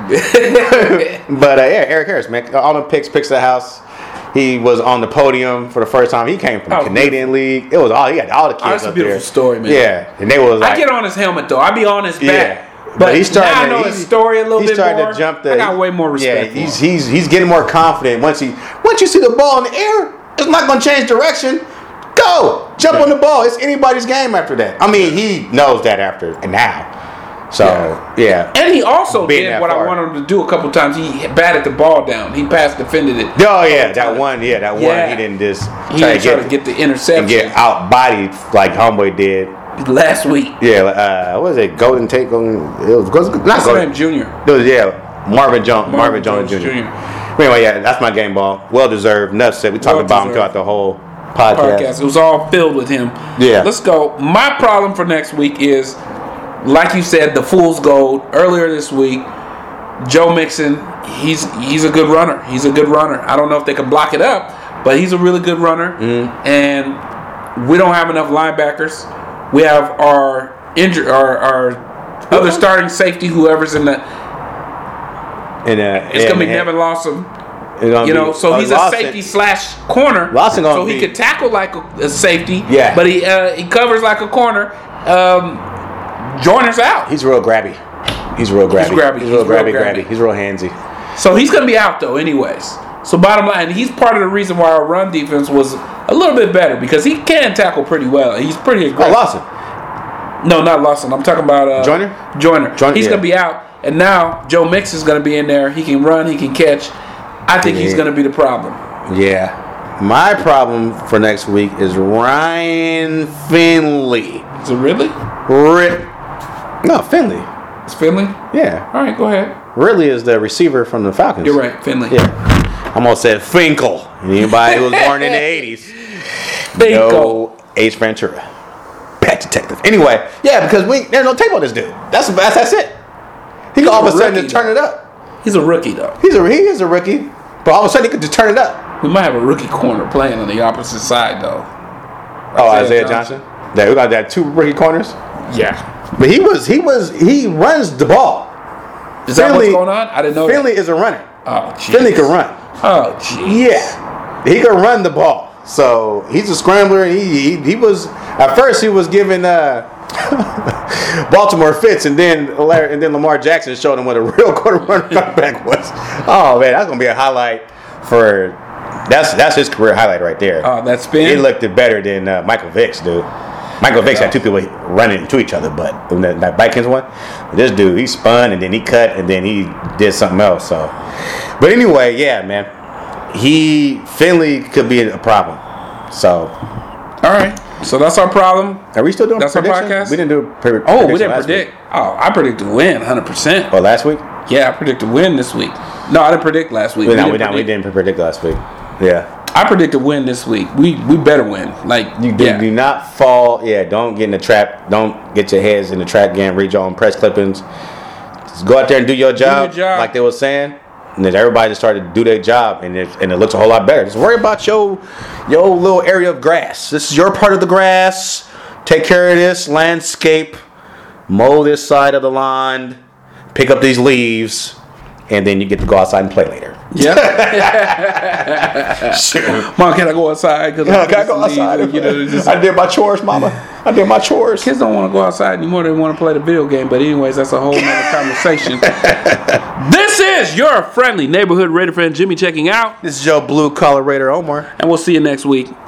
But uh, yeah, Eric Harris, man, all the picks, picks of the house. He was on the podium for the first time. He came from the oh, Canadian beautiful. League. It was all he had all the kids oh, that's up a beautiful there. Story, man. Yeah, and they was like, I get on his helmet though. I be on his back. Yeah. But, but he's starting now to, I know he's, his story a little he's bit more. He's starting to jump the. I got way more respect. Yeah, he's he's he's getting more confident once he once you see the ball in the air. It's not going to change direction. Go jump yeah. on the ball. It's anybody's game after that. I mean, he knows that after and now. So yeah, yeah. And he also did what far. I wanted him to do a couple times. He batted the ball down. He passed, defended it. Oh yeah, that one. Yeah, that yeah. one. He didn't just he try, didn't to, try get, to get the interception and get out bodied like Homeboy did last week. Yeah, uh, what was it? Golden Tate. Golden. It was, was not What's Golden his name, Junior. It was yeah. Marvin Jones. Marvin, Marvin Jones, Jones Junior Anyway, yeah, that's my game ball. Well deserved. Enough said. We talked well about him throughout the whole podcast. podcast. It was all filled with him. Yeah. Let's go. My problem for next week is, like you said, the fool's gold. Earlier this week, Joe Mixon, he's he's a good runner. He's a good runner. I don't know if they can block it up, but he's a really good runner. Mm-hmm. And we don't have enough linebackers. We have our injured, our, our other starting safety, whoever's in the. And, uh, it's and, gonna be and, Nevin Lawson. You know, be, so he's uh, a Lawson, safety slash corner. Lawson so be, he could tackle like a, a safety. Yeah. But he uh, he covers like a corner. Um, Joyner's out. He's real grabby. He's real grabby. He's grabby. He's real he's grabby, real grabby. grabby. He's real handsy. So he's gonna be out though, anyways. So bottom line, he's part of the reason why our run defense was a little bit better because he can tackle pretty well. He's pretty aggressive. Oh, Lawson. No, not Lawson. I'm talking about uh, Joyner. Joyner. Joyner He's yeah. gonna be out. And now Joe Mix is going to be in there. He can run. He can catch. I think yeah. he's going to be the problem. Yeah. My problem for next week is Ryan Finley. Is it Ridley? Rid- no, Finley. It's Finley? Yeah. All right, go ahead. Ridley is the receiver from the Falcons. You're right, Finley. Yeah. I almost said Finkel. Anybody who was born in the eighties. Finkel. No Ace Ventura. Pet detective. Anyway, yeah, because we there's no tape on this dude. That's that's, that's it. He can all of a sudden just turn it up. He's a rookie, though. He's a he is a rookie, but all of a sudden he could just turn it up. We might have a rookie corner playing on the opposite side, though. Oh, Isaiah, Isaiah Johnson. Johnson. Yeah, we got that two rookie corners. Yeah, but he was he was he runs the ball. Is that Finley, what's going on? I didn't know. Finley that. is a runner. Oh, geez. Finley can run. Oh, geez. Yeah, he can run the ball. So he's a scrambler. He he, he was at first he was giving. Uh, Baltimore fits, and then and then Lamar Jackson showed him what a real quarter running back was. Oh man, that's gonna be a highlight for that's that's his career highlight right there. Oh, uh, that spin. He looked better than uh, Michael Vick's dude. Michael Vick's had two people running into each other, but that, that Vikings one, this dude he spun and then he cut and then he did something else. So, but anyway, yeah, man, he Finley could be a problem. So, all right. So that's our problem. Are we still doing that's prediction? Our podcast? We didn't do a pre- Oh, we didn't predict. Week. Oh, I predicted win one hundred percent. Oh, last week? Yeah, I predicted win this week. No, I didn't predict last week. We, we, no, didn't, we, predict. we didn't predict last week. Yeah. I predicted win this week. We we better win. Like you do, yeah. do not fall. Yeah, don't get in the trap. Don't get your heads in the trap again. Read your own press clippings. Just go out there and do your job, do your job. like they were saying. And then everybody just started to do their job, and it, and it looks a whole lot better. Just worry about your your little area of grass. This is your part of the grass. Take care of this landscape. Mow this side of the lawn. Pick up these leaves, and then you get to go outside and play later. Yeah. Sure. Mom, can I go outside? Cause yeah, can I go outside? Leave, you know, just, I did my chores, Mama. I did my chores. Kids don't want to go outside anymore. They want to play the video game. But anyways, that's a whole nother conversation. This is your friendly neighborhood Raider fan Jimmy checking out. This is your blue collar Raider Omar. And we'll see you next week.